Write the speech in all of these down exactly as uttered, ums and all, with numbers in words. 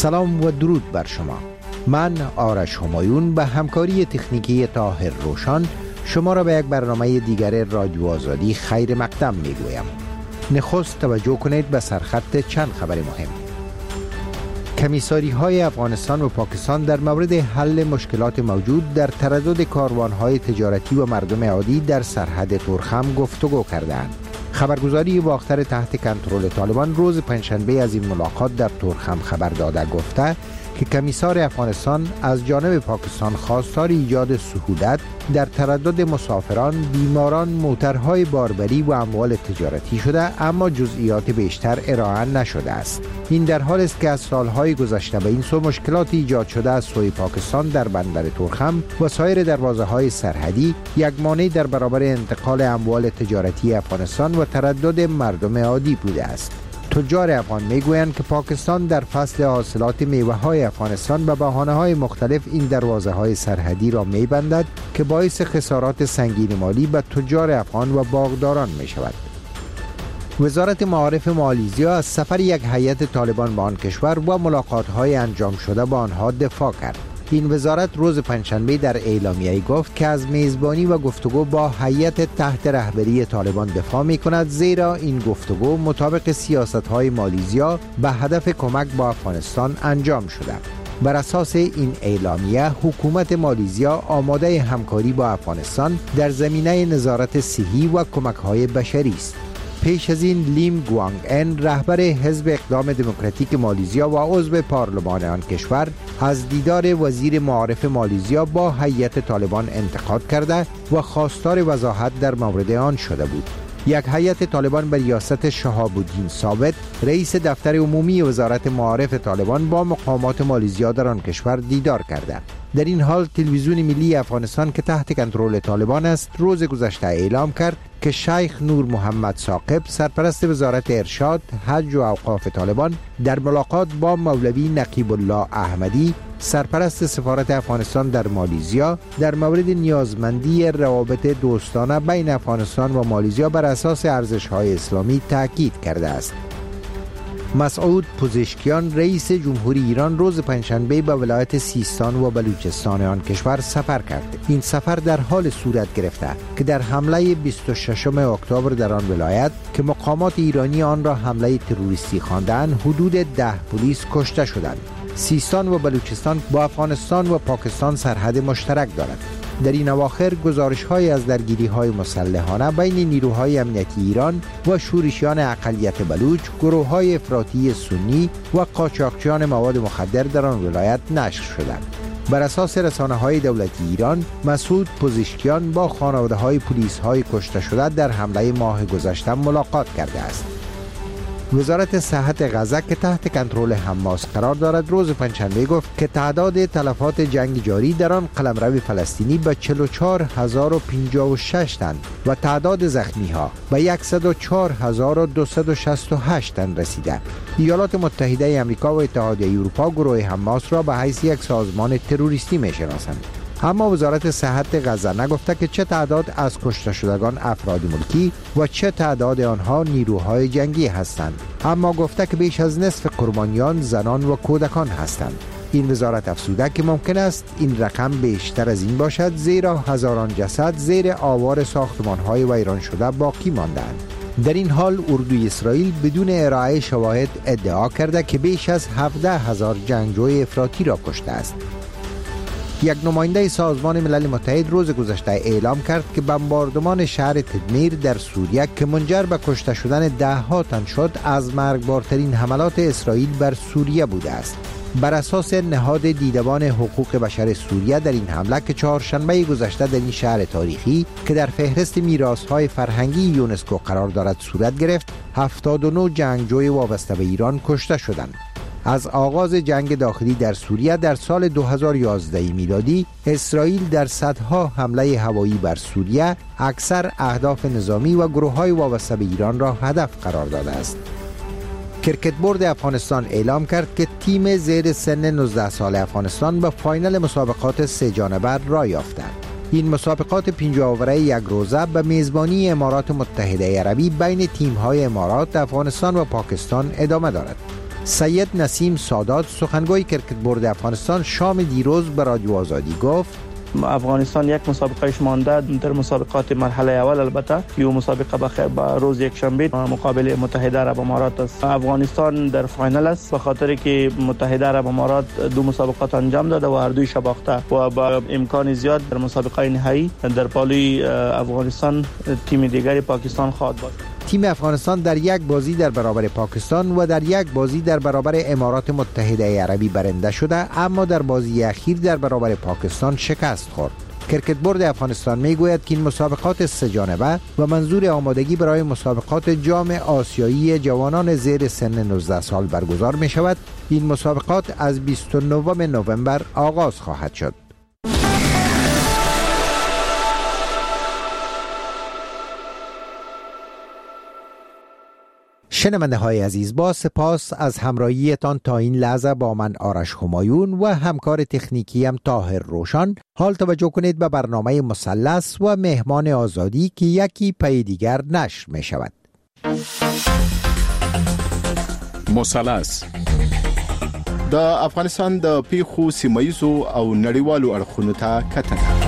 سلام و درود بر شما. من آرش همایون به همکاری تکنیکی طاهر روشان شما را به یک برنامه دیگر رادیو آزادی خیر مقدم می گویم. نخست توجه کنید به سرخط چند خبر مهم. کمیساری های افغانستان و پاکستان در مورد حل مشکلات موجود در تردد کاروان های تجارتی و مردم عادی در سرحد تورخم گفتگو کردند. خبرگزاری باختر تحت کنترل طالبان روز پنجشنبه از این ملاقات در تورخم خبر داده گفته که کمیسار افغانستان از جانب پاکستان خواستار ایجاد سهولت در تردد مسافران، بیماران، موترهای باربری و اموال تجارتی شده، اما جزئیات بیشتر ارائه نشده است. این در حال است که از سالهای گذشته به این سو مشکلات ایجاد شده از سوی پاکستان در بندر تورخم و سایر دروازه‌های سرحدی یک مانع در برابر انتقال اموال تجارتی افغانستان و تردد مردم عادی بوده است. تجار افغان میگویند که پاکستان در فصل حاصلات میوه‌های افغانستان به بهانه‌های مختلف این دروازه‌های سرحدی را می‌بندد که باعث خسارات سنگین مالی به تجار افغان و باغداران می‌شود. وزارت معارف مالزیا از سفر یک هیئت طالبان به آن کشور و ملاقات‌های انجام شده با آنها دفاع کرد. این وزارت روز پنجشنبه در اعلامیه گفت که از میزبانی و گفتگو با هیئت تحت رهبری طالبان دفاع می‌کند، زیرا این گفتگو مطابق سیاست‌های مالزیا به هدف کمک با افغانستان انجام شده. بر اساس این اعلامیه حکومت مالزیا آماده همکاری با افغانستان در زمینه نظارت صحی و کمک‌های بشری است. پیش از این لیم گوانگ ان رهبر حزب اقدام دموکراتیک مالزیا و عضو پارلمان آن کشور از دیدار وزیر معارف مالزیا با هیئت طالبان انتقاد کرده و خواستار وضاحت در مورد آن شده بود. یک هیئت طالبان به ریاست شهاب الدین ثابت رئیس دفتر عمومی وزارت معارف طالبان با مقامات مالزیا در آن کشور دیدار کرده. در این حال تلویزیون ملی افغانستان که تحت کنترل طالبان است روز گذشته اعلام کرد که شیخ نور محمد ثاقب سرپرست وزارت ارشاد، حج و اوقاف طالبان در ملاقات با مولوی نقیب الله احمدی سرپرست سفارت افغانستان در مالزیا در مورد نیازمندی روابط دوستانه بین افغانستان و مالزیا بر اساس ارزش‌های اسلامی تاکید کرده است. مسعود پزشکیان رئیس جمهوری ایران روز پنجشنبه به ولایت سیستان و بلوچستان آن کشور سفر کرد. این سفر در حال صورت گرفته که در حمله بیست و ششم اکتبر در آن ولایت که مقامات ایرانی آن را حمله تروریستی خواندند حدود ده پلیس کشته شدند. سیستان و بلوچستان با افغانستان و پاکستان سرحد مشترک دارد. در این اواخر گزارش‌های از درگیری‌های مسلحانه بین نیروهای امنیتی ایران و شورشیان اقلیت بلوچ، گروه‌های افراطی سنی و قاچاقچیان مواد مخدر در آن ولایت نشر شدند. بر اساس رسانه‌های دولتی ایران، مسعود پزشکیان با خانواده‌های پلیس‌های کشته شده در حمله ماه گذشته ملاقات کرده است. وزارت صحت غزه که تحت کنترل حماس قرار دارد روز پنجشنبه گفت که تعداد تلفات جنگ جاری در آن قلمرو فلسطینی به چهل و چهار هزار و پنجاه و شش تن و تعداد زخمی ها به صد و چهار هزار و دویست و شصت و هشت تن رسیده. ایالات متحده آمریکا و اتحادیه اروپا گروه حماس را به حیث یک سازمان تروریستی می‌شناسند. اما وزارت صحت غزه نگفته که چه تعداد از کشته شدگان افراد ملکی و چه تعداد آنها نیروهای جنگی هستند، اما گفته که بیش از نصف قربانیان زنان و کودکان هستند. این وزارت افزوده که ممکن است این رقم بیشتر از این باشد، زیرا هزاران جسد زیر آوار ساختمان‌های ویران شده باقی ماندند. در این حال اردوی اسرائیل بدون ارائه شواهد ادعا کرده که بیش از هفده هزار جنگجوی افراطی را کشته است. یک نماینده سازمان ملل متحد روز گذشته اعلام کرد که بمباردمان شهر تدمیر در سوریه که منجر به کشته شدن ده ها تن شد از مرگبارترین حملات اسرائیل بر سوریه بوده است. بر اساس نهاد دیدبان حقوق بشر سوریه در این حمله که چهارشنبه گذشته در این شهر تاریخی که در فهرست میراث‌های فرهنگی یونسکو قرار دارد صورت گرفت، هفتاد و نه جنگجوی وابسته به ایران کشته شدند. از آغاز جنگ داخلی در سوریه در سال دو هزار و یازده میلادی اسرائیل در صدها حمله هوایی بر سوریه اکثر اهداف نظامی و گروه‌های وابسته به ایران را هدف قرار داده است. کرکت بورد افغانستان اعلام کرد که تیم زیر سن نوزده سال افغانستان به فاینال مسابقات سه جانبه را یافته. این مسابقات پنجاه اوره یک روزه به میزبانی امارات متحده عربی بین تیم‌های امارات، افغانستان و پاکستان ادامه دارد. سید نسیم سادات سخنگوی کرکت بورد افغانستان شام دیروز به رادیو آزادی گفت افغانستان یک مسابقه مانده در مسابقات مرحله اول، البته یو مسابقه به با روز یک شنبه مقابل متحده عرب امارات است. افغانستان در فاینال است به خاطر که متحده عرب امارات دو مسابقات انجام داده و هر دوی باخته و با امکان زیاد در مسابقه نهایی در پالوی افغانستان تیم دیگری پاکستان خواهد بود. تیم افغانستان در یک بازی در برابر پاکستان و در یک بازی در برابر امارات متحده عربی برنده شده، اما در بازی اخیر در برابر پاکستان شکست خورد. کرکت بورد افغانستان میگوید که این مسابقات سه جانبه و منظور آمادگی برای مسابقات جام آسیایی جوانان زیر سن نوزده سال برگزار می شود. این مسابقات از بیست و نه نوامبر آغاز خواهد شد. شنونده های عزیز، با سپاس از همراهیتان تا این لحظه با من آرش همایون و همکار تکنیکیم طاهر روشن. حال توجه کنید به برنامه مثلث و مهمان آزادی که یکی پی دیگر نشر می شود. مثلث د افغانستان د پیښو سیمایزو او نړیوالو اړخونو ته کتنه.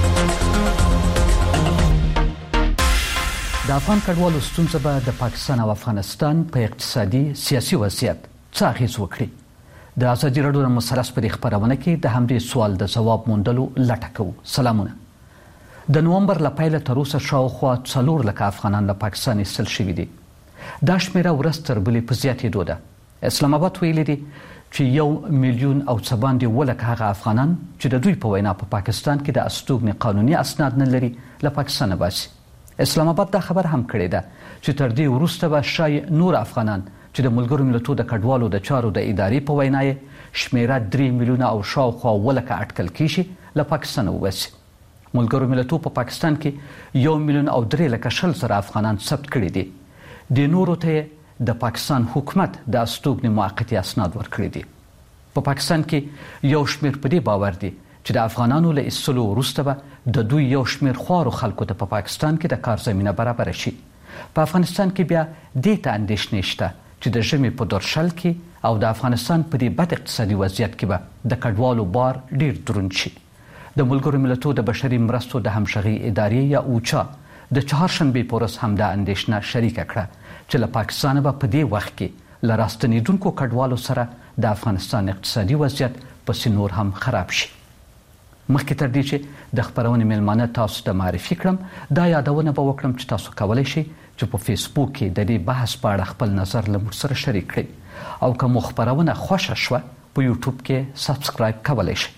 د افغان کډوالو ستونزه به د پاکستان او افغانستان په اقتصادي سیاسي وضعیت څه اغیز وکړي. د ازادي راډیو د مثلث په خبرونه کې د همدې سوال د جواب موندلو لټه کوو. سلامونه. د نومبر له پیله تر اوسه شاوخوا څلور لکه افغانان له پاکستان ایستل شوي دي. دا شمېره ورځ تر بلې په زیاتېدو ده. اسلام آباد ویلي دي چې یو میلیون او څه باندې ولکه هغه افغانان چې د دوی په وینا په پاکستان کې د استوګنې قانوني اسناد نه لري له پاکستانه باسي. اسلام آباد دا خبر هم کړی ده چې تر دې وروسته به شاید نور افغانان چې د ملګرو ملتونو د کډوالو د چارو د ادارې په وینا یې شمیره درې میلیونه او شاوخوا ولکه اټکل کیږي له پاکستان وباسي. ملګرو ملتونو په پاکستان کې یو میلیون او درې لکه شل زره افغانان ثبت کړي دي. د نورو ته د پاکستان حکومت د استوګنې موقتي اسناد ورکړي دي. په پاکستان کې یو شمیر په دې باور دي چې د افغانانو له ایستلو وروسته به د دوی یو شمیر خوارو خلکو ته په پاکستان کې د کار زمینه برابر شي. په افغانستان کې بیا دې ته اندېښنې شته چې د ژمي په دورشل کې او د افغانستان په دې بد اقتصادي وضعیت کې به د کډوالو بار ډیر دروند شي. د ملګرو ملتونو د بشري مرستو د همغږي ادارې یا اوچا د چهارشنبې په ورځ همدا اندېښنه شریکه کړه چې له پاکستان به په دې وخت کې له راستنېدونکو کډوالو سره د افغانستان اقتصادي وضعیت پسې نور هم خراب شي. مخکې تر دې چې د خبرونې میلمانه تاسو ته معرفي کړم، دا یادونه به وکړم چې تاسو کولی شئ چې په فیسبوک کې د دې بحث په اړه خپل نظر له موږ سره شریک کړئ او که مو خبرونه خوښه شوه په یوټیوب کې سبسکرایب کولی شئ.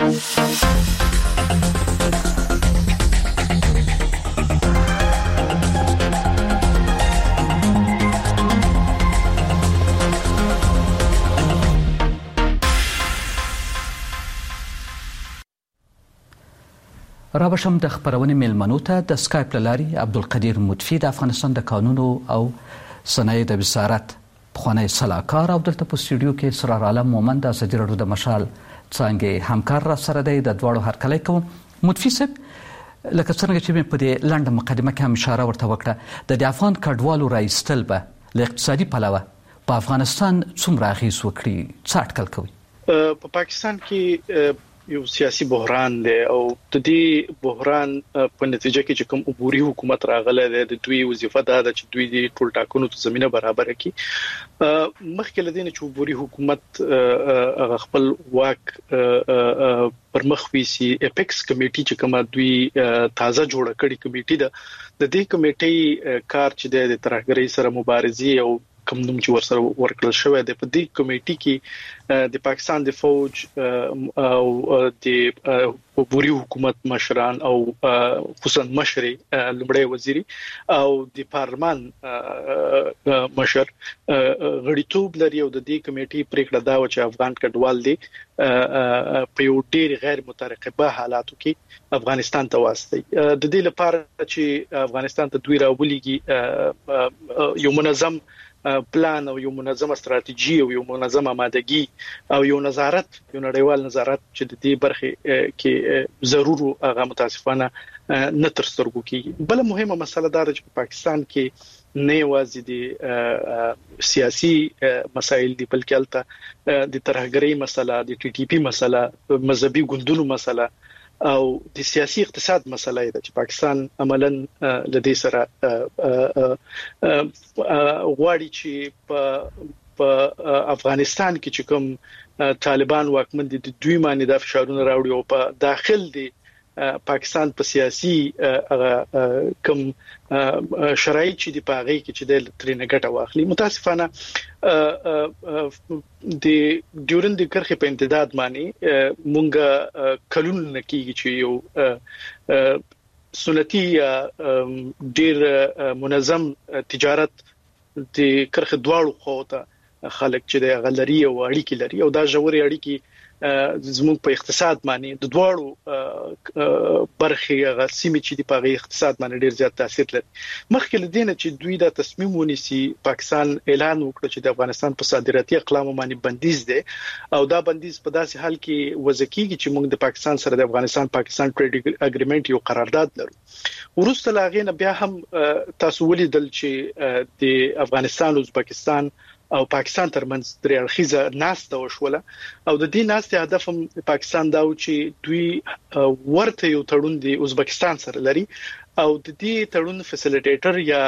را بشم د خبرونې میلمنو ته د سکایپ له لارې عبدالقدیر مطفي د افغانستان د قانونو او صنایع د وزارت پخوانی سلاکار او دلته په سټوډیو کې اسرار عالم مومند د ازادي راډیو د مشال څانګې همکار را سره دی. د دواړو هرکلی کوم. مطفي صاحب، لکه څنګه چې مې په دې لنډه مقدمه کې هم اشاره ورته وکړه، د دې افغان کډوالو رایستل به له اقتصادي پلوه په افغانستان څومره اغیز وکړي؟ څه اټکل کوي؟ په پاکستان کې یو سیاسي بحران دی او د دې بحران په نتیجه کې چې کوم عبوري حکومت راغله ده، د دوی وظیفه ده چې دوی د ټول ټاکنو ته زمينه برابر کړي. مخکې لدین چې عبوري حکومت خپل واک پر مخ ویسي، اپیکس کمیټي چې کومه دوی تازه جوړه کړې کمیټي ده، د دې کمیټي کار چې د ترهګرۍ سره مبارزه او کوم نوم چې ورسره ورکړل شوی دی، په دې کمیټي کې د پاکستان د فوج او د عبوري حکومت مشران او خصوصا مشري لمړی وزیری او د پارلمان مشر غړیتوب لري او د دې کمیټي پریکړه دا و چې افغان کډوال دي په یو ډیر غیر مترقبه حالاتو کې افغانستان ته واسطي. د دې لپاره چې افغانستان ته دوی راولېږي یو منظم پلان او یو منظمه استراتیژي او یو منظمه آمادګي او یو نظارت یو نړیوال نظارت چې د دې برخه کې ضرور هغه متاسفانه نه تر سترګو کیږي. بل مهمه مسله دا ده چې په پاکستان کې نه یوازې د سیاسي مسایل دي بلکې البته د ترهګرۍ مسله، د ټي ټي پی مسله، مذهبي ګوندونو مسله او د سیاسي اقتصاد مسله ده چې پاکستان عملاً لدې سره غواړي چې په افغانستان کې چې کوم طالبان واکمن دي د دوی باندې د فشارونو راوړي او په داخل دي پاکستان په سیاسي کم شرایط چې دی پاغي کې چې د ترنه ګټه واخلي. متاسفانه د ډیورن د کرخه په امتداد باندې مونږه کلون نکیږي چې یو سنتي ډیر منظم تجارت د کرخه دواړو خواته خلک چې د غلري او اړیکې لري او دا ژورې اړیکې زموږ په اقتصاد باندې د دواړو برخې غسیمې چې د پاغي اقتصاد باندې ډیر زیات تاثیر لري. مخکې لدینه چې دوی دا تصمیم ونیسي پاکستان اعلان وکړ چې د افغانستان په صادراتي اقلام باندې بندیز ده او دا بندیز په داسې حال کې وځکیږي چې موږ د پاکستان سره د افغانستان پاکستان ټریډ اګریمنت یو قرارداد لرو. ورسته لاغې نه بیا هم تاسو ولیدل چې د افغانستان او ازبکستان او پاکستان ترمنځ درې اړخیزه ناسته وشوله او د دې ناسته هدف هم پاکستان دا و چې دوی ورته یو تړون دی ازبکستان سره لري او د دې تړون فیسیلیټیټر یا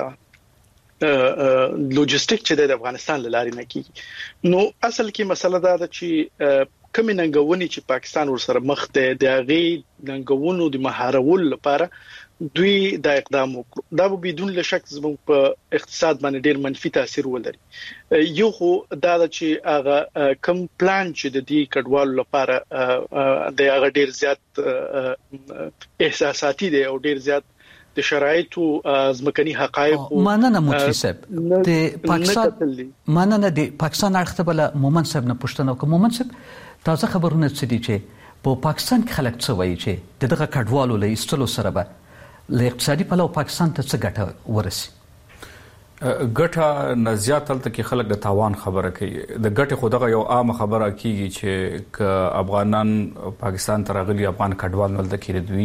لوجستیک چې د افغانستان لاري نه کیږي. نو اصل کې مسله دا ده چې کوم ننګونی چې پاکستان ورسره مخ ده د هغه ننګونو د مهارول لپاره دوی دا اقدام وکړ. دا به بدون شک زموږ په اقتصاد باندې ډیر منفي تاثیر ولري. یو خو دا چې هغه کم پلان چې د دې کډوالو لپاره د هغه ډیر زیات احساساتي دی او ډیر زیات د شرایطو ځمکني حقایق ماننه مفتي صاحب د پاکستان ماننه د پاکستان اړخته بل مومن صاحب نه پوښتنه کوم. مومن صاحب تازه خبرونه څه دي چې په پاکستان کې خلک څه وایي چې دغه کډوالو له ایستلو سره به له اقتصادي پلو پاکستان ته څه ګټه ورسي؟ ګټه نه زیات تلته کې خلک د تاوان خبره کوي. د ګټه خو دغه یو عام خبره کیږي چې ک افغانان پاکستان ته راغلي افغان کډوال نل د کېږي دوی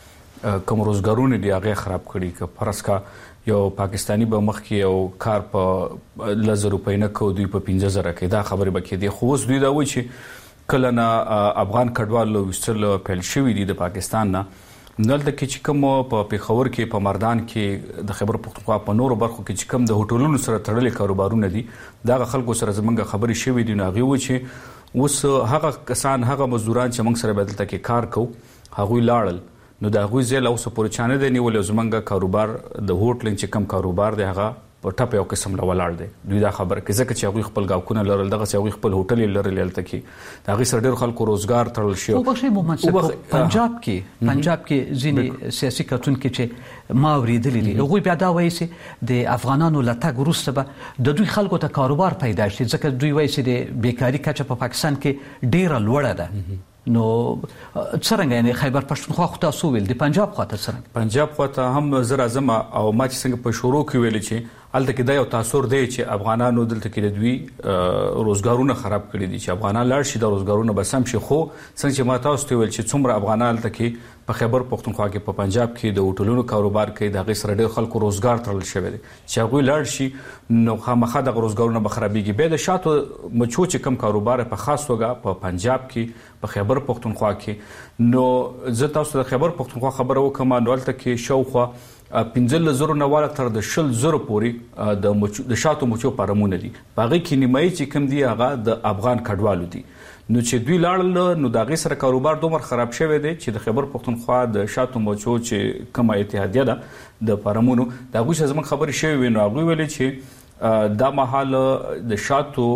کوم روزګارونه دی هغه خراب کړي. ک فرض کا یو پاکستانی به مخ کې یو کار په لزر روپۍ نه کو دوی په پنځه زره کې دا خبره به کې دی. خو اوس دوی دا وایي چې کله نه افغان کډوال وستل پیل شوی دی د پاکستان نه نلته کې چې کوم په پیښور کې په مردان کې د خیبر پختونخوا په نورو برخو کې چې کوم د هوټلونو سره تړلې کاروبارونه دي دا خلکو سره زمونږ خبرې شوې دي. نو هغه و چې اوس هغه کسان هغه مزدوران چې موږ سره بدلته کې کار کو هغه لاړل نو دا غوي زل اوس پورې چانه دی نیول زمونږ کاروبار د هوټل چې کوم کاروبار دی هغه په ټاپ یو قسم لا ولاړ دی. دوی دا خبره کې ځکه چې هغه خپل گاوکونه لرل دغه هغه خپل هوټل لرل لته کې دا غي سره ډېر خلکو روزګار تړل شي. او بخښي محمد صاحب پنجاب کې پنجاب کې ځینې سیاسي کتون کې چې ما ورېدلې دي هغه بیا دا وایي چې د افغانانو لټګ وروسته به د دوی خلکو ته کاروبار پیدا شي ځکه دوی وایي چې د بیکاری کچه په پاکستان کې ډېره لوړه ده. نو څنګه یعنی خیبر پښتونخوا خو تاسو ویل دی پنجاب خواته څنګه پنجاب خواته هم زر اعظم او ما چې څنګه په شروع کې ویل چې الته کې دا یو تاثیر دی چې افغانانو دلته کې د دوی روزګارونه خراب کړي دي چې افغانان لاړ شي د روزګارونه به سم شي. خو څنګه چې ما تاسو ته ویل چې څومره افغانان دلته کې په خیبر پښتونخوا کې په پنجاب کې د هوټلونو کاروبار کوي دا غي سره ډېر خلکو روزګار تړل شوی دی چې هغه لاړ شي نو خامخا د روزګارونه به خرابېږي. به د شاتو مچو چې کم کاروبار په خاص توګه په پنجاب کې په خیبر پښتونخوا کې نو زه تاسو د خیبر پښتونخوا خبره وکم نو الته کې شاوخوا پنځل زرو نواله تر د شل زرو پوري د مچو د شاتو مچو پرمونه دي باغې کې نیمایي چې کم دی هغه د افغان کډوالو دي. نو چې دوی لاړل نو دا غي سره کاروبار دومره خراب شوی دی چې د خیبر پښتونخوا د شاتو مچو چې کومه اتحادیه ده د پرمونو دا غوښه زموږ خبرې شوی نو هغه ویلي چې دا مهال د شاتو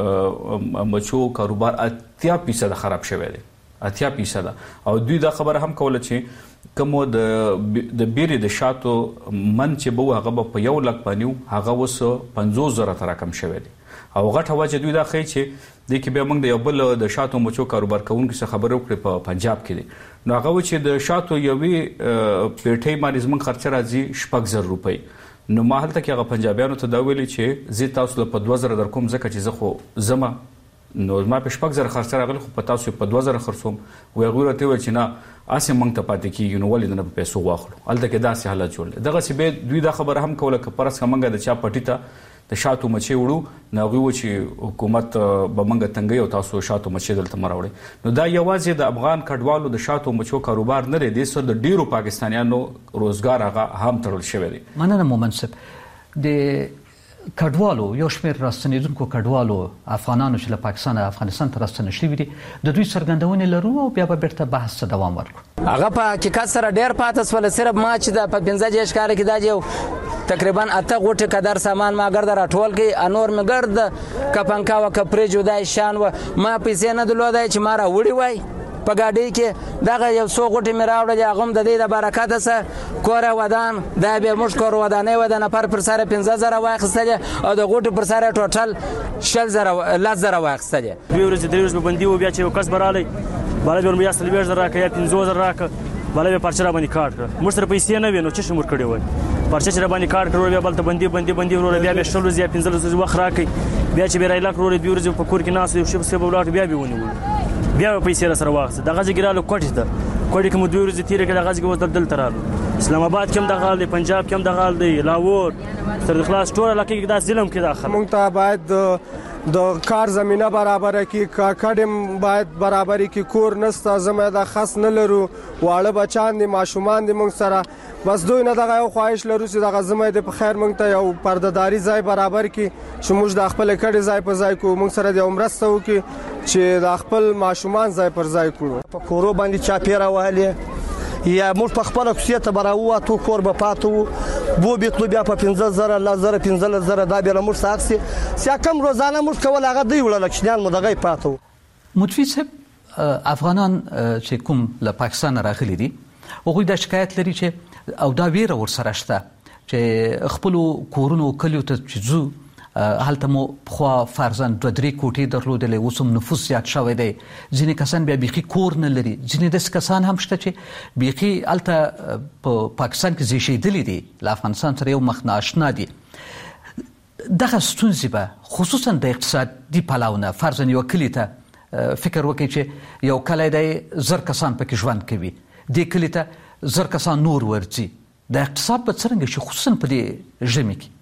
مچو کاروبار اتیا فیصد خراب شوی دی اتیا فیصد او دوی دا خبره هم کوله چې کوم د د بیرې د شاتو من چې به هغه په یو لک پنیو هغه وس پنځوس زره تر کم شوی دی او غټه واجه دوی دا خې چې د کې به موږ د یو بل د شاتو مچو کاروبار کوونکو څخه خبرو کړې په پنجاب کې دي نو هغه و چې د شاتو یوې پیټۍ باندې زموږ خرچه راځي شپږ زره روپۍ نو ما هلته کې هغه پنجابیانو ته دا ویلي چې زه تاسو له په دوه زره در کوم ځکه چې زه خو زما نو ما په شپږ زره خرڅ راغلی خو په تاسو په دوه زره خرڅوم وی هغوی راته ویل چې نه هسې موږ ته پاتې کېږي نو ولې نه په پیسو واخلو هلته کې داسې حالت جوړ دی دغسې بیا دوی دا خبره هم کوله که فرض کړه موږ د چا پټي ته د شاتو مچۍ وړو نو هغوی وه چې حکومت به موږ تنګوي او تاسو شاتو مچۍ دلته مه راوړئ نو دا یوازې د افغان کډوالو د شاتو مچو کاروبار نه دی دې سره د ډیرو پاکستانیانو روزګار هغه هم تړل شوی دی. مننه مومن صاحب. د کډوالو یو شمېر راستنېدونکو کډوالو افغانانو چې له پاکستان او افغانستان ته راستنه شوي دي د دوی څرګندونې لرو او بیا به بیرته بحث ته دوام ورکړو. هغه په حقیقت سره ډېر پاته سول صرف ما چې د په پنځه دېرش کاله کې دا یو تقریبا اته غوټې قدر سامان ما ګرده راټول کړي انور مې ګرد کپنکا و کپرې جدای شان و ما پیسې نه درلودای چې ما راوړي وای په ګاډۍ کې دغه یو څو غوټې مې راوړلې هغه هم د دې د برکته څه کوره ودان دا بیا موږ کور ودانۍ وه د نفر پر سره پنځه زره واخیستلې او د غوټې پر سره ټوټل شل زره لس زره واخیستلې. دوې ورځې درې ورځې به بندي وو بیا چې یو کس به رالی بالا بیا یا څلوېښت زره راکړه یا پنځوس زره راکړه بالا بیا پارچه راباندې کاټ کړه موږ سره پیسې نه وې نو څه شی موږ کړی وای پارچه چې راباندې کاټ کړه بیا بلته بندي بندي بندي وروره بیا بیا شل ورځې یا پنځلس ورځې وخت راکړئ بیا چې بیا رایلا کړه وروره دوې ورځې په کور کې ناست یو شی پسې به ولاړ بیا بیا ونیولو بیا پیسې را سره واخیسته دغه ځای کې رالو کوټې ته کوټې کې مو دوې ورځې تېرې کړې دغه ځای کې اوس دلته رالو اسلام آباد کې هم دغه حال دی پنجاب کې هم دغه حال دی لاهور سرخلاص ټول علاقې کې دا ظلم کې داخل موږ ته باید د کار زمینه برابره کړي کډم باید برابرې کړي کور نسته زموږ د خاص نه لرو واړه بچان دي ماشومان دي موږ سره بس دوی نه دغه یو خواهش لرو چې دغه زموږ د په خیر موږ ته یو پردهداري ځای برابر کړي چې موږ د خپل کډې ځای په ځای کو موږ سره د مرسته وکړي چې د خپل ماشومان ځای پر ځای کړو په کورو باندې چاپیره وهلې یا موږ په خپل کوڅې ته براوه تو کور به پاتو بو بیتلو بیا په پنځه زره لا زره پنځه زره دا بیا موږ ساکسي سیا کم روزانه موږ کول هغه دی وړل کښنان مو دغه پاتو. متفی صاحب افغانان چې کوم له پاکستان راغلي دي هغوی دا شکایت لري چې او دا ویره ورسره شته چې خپل کورونو کلیو ته چې ځو هلته مو خو فرضاً دوه درې کوټې درلودلې اوس هم نفوس زیات شوی دی ځینې کسان بیا بیخي کور نه لري ځینې داسې کسان هم شته چې بیخي هلته په پاکستان کې زیږېدلي دي له افغانستان سره یو مخ ناشنا دي دغه ستونزې به خصوصا د اقتصادي پلوه نه فرضاً یو کلي ته فکر وکړي چې یو کلی دی زر کسان پکې ژوند کوي دې کلي ته زر کسان نور ورځي د اقتصاد به څرنګه شي خصوصا په دې ژمي کې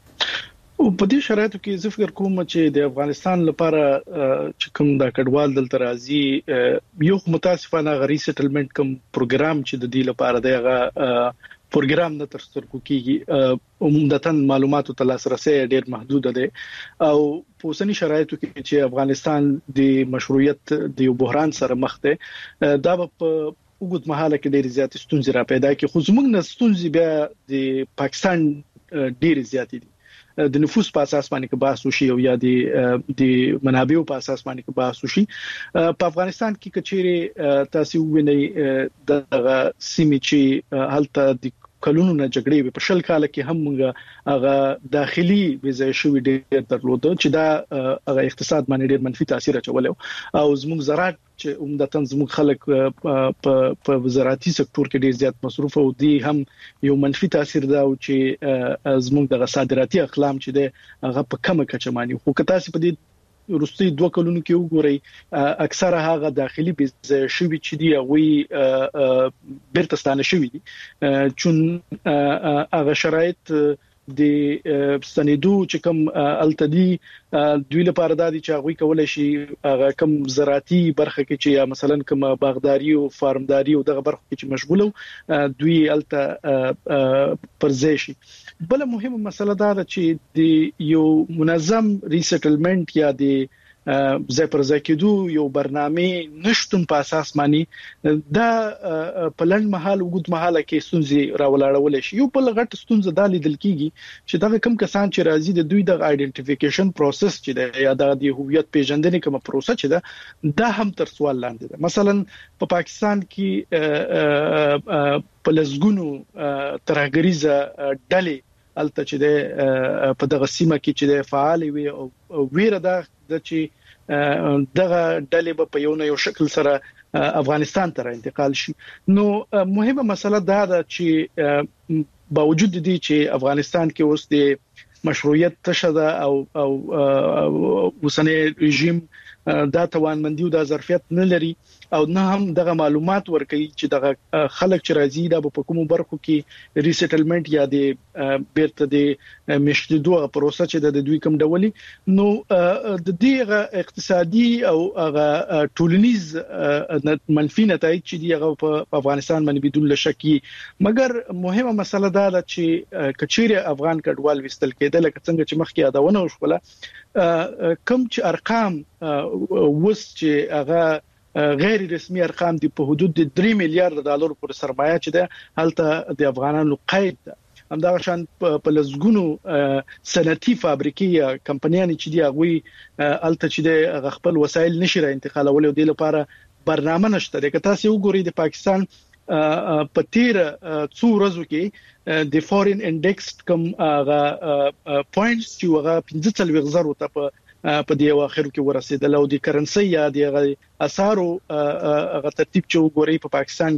او په دې شرایطو کې زه فکر کوم چې د افغانستان لپاره چې کوم د کډوال دلته راځي یو متاسفانه غری سټلمنت کوم پروګرام چې د دې لپاره دی هغه پروګرام نه تر سترګو کېږي عموماً معلوماتو ته لاسرسي ډېر محدود دی او په اوسني شرایطو کې چې افغانستان د مشروعیت د یو بحران سره مخ دی دا په وګړو مهاله کې ډېر زیات ستونزې را پیدا کړي خو زموږ نه ستونزې بیا د پاکستان ډېر زیات دي د نفوس په اساس باندې کې بحث وشي او یا د د منابعو په اساس باندې کې بحث وشي په افغانستان کې کچېره تاسو وینئ د سیمې چې هلته د کلونو نه جګړې په شل کال کې هم موږ هغه داخلي ویزه شوې ډېر درلود چې دا هغه اقتصاد باندې ډېر منفي تاثیر اچولی او زموږ زراعت چې عمدتاً زموږ خلک په په زراعتي سکتور کې ډېر زیات مصروف او دی هم یو منفي تاثیر دا او چې زموږ د صادراتي اقلام چې دی هغه په کمه کچه باندې خو که تاسو په دې وروستي دوه کلونو کې وګورئ اکثره هغه داخلي ویزه شوې چې دی هغه بیرته ستانه شوې دي چون هغه شرایط د ستنېدو چې کوم التدي دوی لپاره د دې چې هغه کولای شي هغه کوم زراعتي برخه کې چې یا مثلا کوم باغداري او فارمداري او دغه برخه کې چې مشغوله دوی الته پرځای شي. بل مهمه مسله دا ده چې د یو منظم ریسټلمنت یا د ځای پر ځای کېدو یو برنامه نشټون په اساس باندې دا په لنډ مهال وګد مهاله کې ستونزې راولاړول شي. یو بل غټ ستونزه د لیدل کیږي چې دا کوم کسان چې راځي د دوی د آیډنټیفیکیشن پروسس چې د یا د هویت پیژندنې کوم پروسه چې ده دا هم تر سوال لاندې ده. مثلا په پاکستان کې په لزګونو ترهګریزه ډلې الته چې د په دغه سیمه کې چې د فعال وي او ویره ده چې دغه ډلې په یو نه یو شکل سره افغانستان ته انتقال شي. نو مهمه مسله دا ده چې باوجود دي چې افغانستان کې اوس د مشروعیت تشده او او وسنه رژیم دا توانمندي او د ظرفیت نه لري او نه هم دغه معلومات ورکړي چې دغه خلک چې راځي د په کومو برخو کې ریسټلمنت یا د بیرته د مشدودو پروسه چې د دوی کوم ډولي نو د دې اقتصادي او هغه ټولنیز منفي نتایج چې دی هغه په افغانستان باندې بدون شکی مګر مهمه مسله دا ده چې کچيره افغان کډوال وستل کېدل لکه څنګه چې مخکې یادونه وشوله کوم چې ارقام وس چې هغه غیر رسمي ارقام دي په حدود د درې میلیارډ ډالر پر سرمایه چې ده هلته د افغانانو قید ده همدا شان په لزګونو صنعتي فابریکې یا کمپنیانې چې دی هغه هلته چې د خپل وسایل نشي را انتقالول او د لپاره برنامه نشته ده که تاسو وګورئ د پاکستان په تیر څو ورځو کې د فورین انډیکس کوم هغه پوینټس چې هغه پنځه څلوېښت زره ته په دې واخر کې ورسېدل او د کرنسي یا د اسارو هغه ترتیب چې وګورئ په پاکستان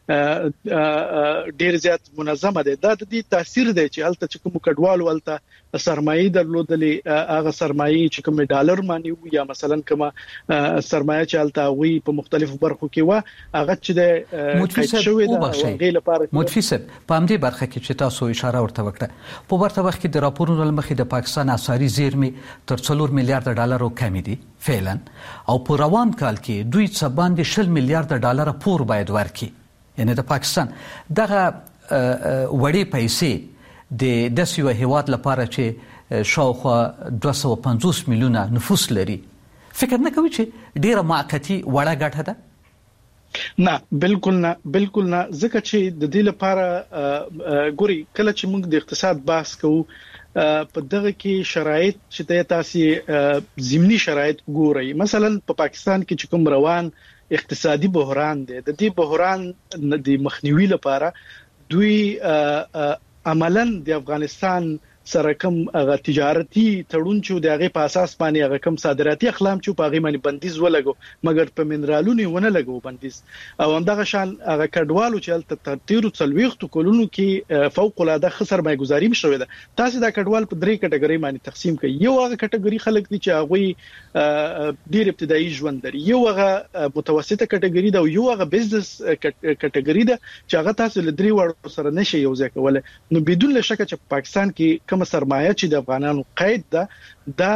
کې ډیر زیات منظمه ده دا د دې تاثیر دی چې هلته چې کوم کډوالو هلته سرمایه درلودلې هغه سرمایه چې کوم ډالر مانی یا مثلا کومه سرمایه چې هلته وي په مختلفو برخو کې و هغه چې د قید شوی ده غیر لپاره متفسد په همدې برخه کې چې تاسو اشاره ورته وکړه په ورته وخت کې د راپورونو لمخې د پاکستان اساري زیرمې تر څلور میلیارډ ډالر کمی دي فعلا او په روان کال کې دوی څه باندې شل میلیارډ ډالر پور باید ورکړي یعنی د پاکستان دغه وړي پیسې د داسې یو هیواد لپاره چې شاوخوا دوه سوه پنځوس میلیونه نفوس لري فکر نه کوي چې ډیره موقتی وړه ګټه ده نه بالکل نه بالکل نه ځکه چې د دې لپاره ګوري کله چې موږ د اقتصاد بحث کوو په دغه کې شرایط چې تاسو ضمني شرایط ګورئ مثلا په پا پاکستان کې چې کوم روان اقتصادي بحران دی د دې بحران د مخنیوي لپاره دوی عملاً د افغانستان سره کوم هغه تجارتي تړون چې د هغه په اساس باندې هغه کوم صادراتي اقلام چې په هغه باندې بندیز ولګو مګر په منرالونو ونه لګو بندیز او همدغه شان هغه کډوالو چې تل تیر څلويخت کولونو کې فوق العاده خسر مای گزاریم شوې ده تاسو دا کډوال په درې کټګوري باندې تقسیم کړئ یو هغه کټګوري خلک دي چې هغه ډیر ابتدایي ژوند لري یو هغه متوسطه کټګوري ده او یو هغه بزنس کټګوري ده چې هغه تاسو له درې وړو سره نشي یو ځای کولای نو بدون شک چې په پاکستان کې سرمایه چې د افغانانو قید ده دا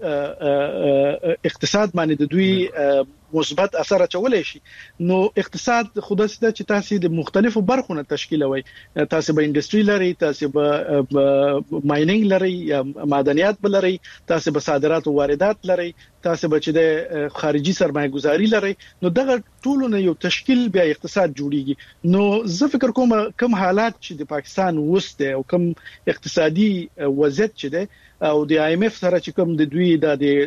اقتصاد باندې د دوی مثبت اثر اچولای شي نو اقتصاد خود څه چې تاسو د مختلفو برخو نه تشکیلوي تاسو به انډستری لري تاسو به ماینینګ لري یا معدنیات بلري تاسو به صادرات او واردات لري تاسو به چې د خارجي سرمایه گذاري لري نو دغه ټول نه یو تشکیل بیا اقتصاد جوړیږي نو زه فکر کوم کوم حالات چې د پاکستان وسته او کوم اقتصادي وضعیت چې ده او د آی ایم اف سره چې کوم د دوی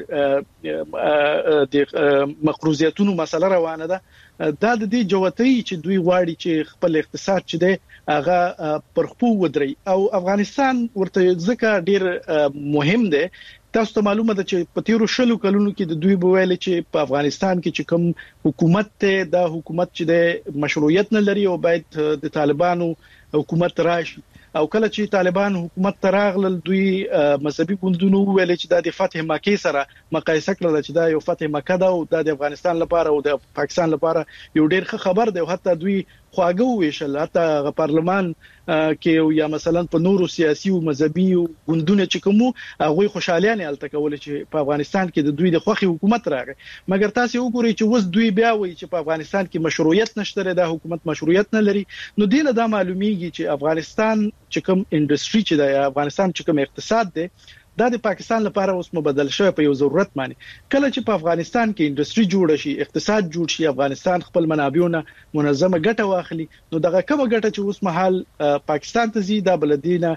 د د مقروضیتونو مسله روانه ده دا د دې جوتۍ چې دوی غواړي چې خپل اقتصاد چې ده هغه پرخپو ودري او افغانستان ورته ځکه ډیر مهم ده تاسو ته معلومه ده چې په تیرو شلو کلونو کې د دوی بویل چې په افغانستان کې چې کوم حکومت ته دا حکومت چې د مشروعیت نه لري او باید د طالبانو حکومت راشي او کله چې طالبان حکومت تراغل دوی مذهبي ګوندونو ویل چې د فتح مکه سره مقایسه کړل چې دا یو فتح مکه ده او د افغانستان لپاره او د پاکستان لپاره یو ډیر ښه خبر دی او حتی دوی خواږه ویشل حتی پارلمان کې یا مثلا په نورو سیاسي او مذهبي ګوندونو چې کوم هغه خوشالیانه الته کول چې په افغانستان کې د دوی د خوخي حکومت راغی مګر تاسو وګورئ چې وس دوی بیا وایي چې په افغانستان کې مشروعیت نشته د حکومت مشروعیت نه لري نو دینه دا معلومیږي چې افغانستان چې کوم انډستری چې د افغانستان چې کوم اقتصاد دی دا د پاکستان لپاره اوس مبادل شوی په یو ضرورت باندې کله چې په افغانستان کې انډستری جوړ شي اقتصاد جوړ شي افغانستان خپل منابعونه منظمه ګټه واخلي نو دغه کومه ګټه چې اوس مهال پاکستان ته زی دا بلدینه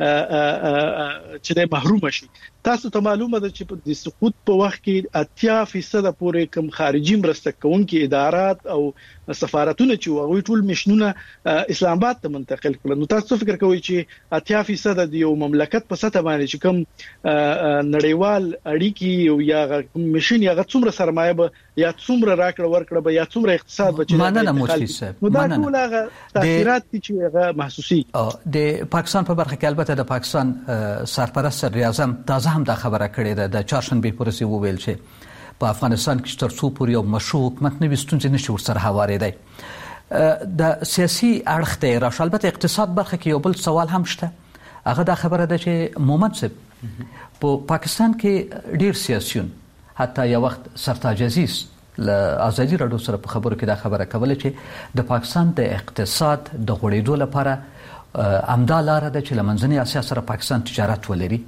چې د محروم شي تاسو ته معلومه ده چې د سقوط په وخت کې اتیا فیصد پورې کم خارجي مرسته کوونکي ادارات او سفارتونه چې هغه ټول مشنونه اسلام آباد ته منتقل کړل نو تاسو فکر کوئ چې اتیا فیصد د یو مملکت په سطح باندې چې کوم نړیوال اړیکی او یا مشین یا څومره سرمایه به یا څومره راکړه ورکړه به یا څومره اقتصاد بچي مننه مفتي صاحب دا ټول هغه تاثیرات چې هغه محسوسي د پاکستان په برخه کې البته د پاکستان سرپرست صدر اعظم تازه هم دا خبره کړې ده د چهارشنبه پورې وویل چې په افغانستان کې تر څو پورې یو مشروع حکومت نه وي ستونزې نشي ورسره هوارېدی. د سیاسي اړخ ته راشه البته اقتصاد برخه کې یو بل سوال هم شته. هغه دا خبره ده چې مومند صاحب په پاکستان کې ډیر سیاسيون حتی یو وخت سرتاج عزیز له ازادي راډیو سره په خبرو کې دا خبره کوله چې د پاکستان د اقتصاد د غوړېدو لپاره امدا لاره ده چې لمنځنۍ اسیا سره پاکستان تجارت ولري.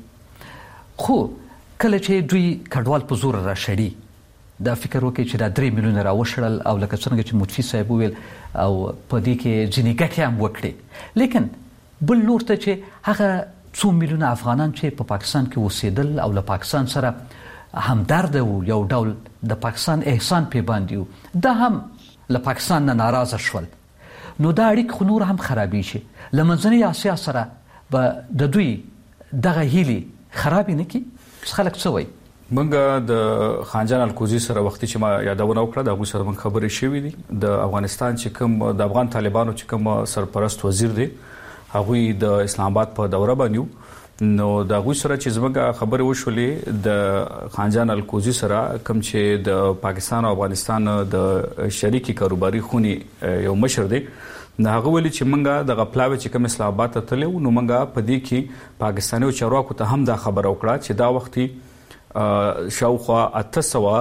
خو کله چې دوی کډوال په زور راشړي دا فکر وکړي چې دا درې میلیونه راوشړل او لکه څنګه چې متفي صاحب ویل او په دې کې ځینې ګټې هم وکړي لیکن بل لور ته چې هغه څو میلیونه افغانان چې په پاکستان کې اوسېدل او له پاکستان سره همدرد او یو ډول د پاکستان احسان پې باندې دا هم له پاکستان نه ناراضه شول نو دا اړیکې خو نور هم خرابې شي له منځنۍ اسیا سره به د دوی دغه هیلې خرابې نه کړي. خلک څه وایي؟ موږ د خانجان الکوزي سره وختي چې ما یادونه وکړه د هغوی سره موږ خبرې شوې دي. د افغانستان چې کوم د افغان طالبانو چې کوم سرپرست وزیر دی هغوی د اسلام آباد په دوره باندې نو د هغوی سره چې زموږ خبرې وشولې د خانجان الکوزي سره کوم چې د پاکستان او افغانستان د شریکي کاروباري خونې یو مشر دی نو هغه ویلي چې موږ د غپلاوي چې کوم اسلام آباد ته تلو نو موږ په دې کې پاکستاني چارواکو ته هم دا خبره وکړه چې دا وختي شاوخوا اته سوه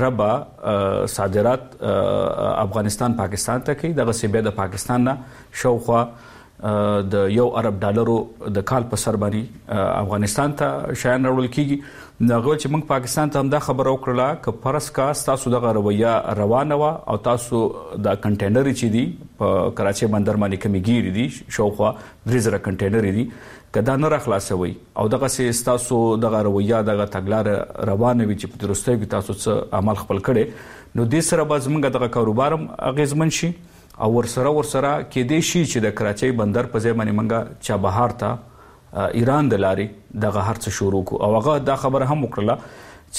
اربه صادرات افغانستان پاکستان ته کوي دغه سی بیا د پاکستان نه شاوخوا د یو ارب ډالرو د کال په سر باندې افغانستان ته شایان راوړل کیږي. نو چې موږ پاکستان ته هم دا خبره وکړه ک پرس کا تاسو دغه رویه روانه وا او تاسو د کنټینر چې دي په کراچي بندر باندې کمیګيري دي شاوخوا درې زره کنټینر دي کدا نه راخلاصوي او دغه سي تاسو دغه رویه دغه تګلار روانه وي چې په درسته کې تاسو څه عمل خپل کړي نو د سره باز موږ دغه کاروبارم اغیزمن شي او ورسره ورسره کې دې شي چې د کراچي بندر په ځای باندې منګه چا بهار ته ایران د لاري دغه هرڅ شروع کو او هغه دا خبره هم وکړه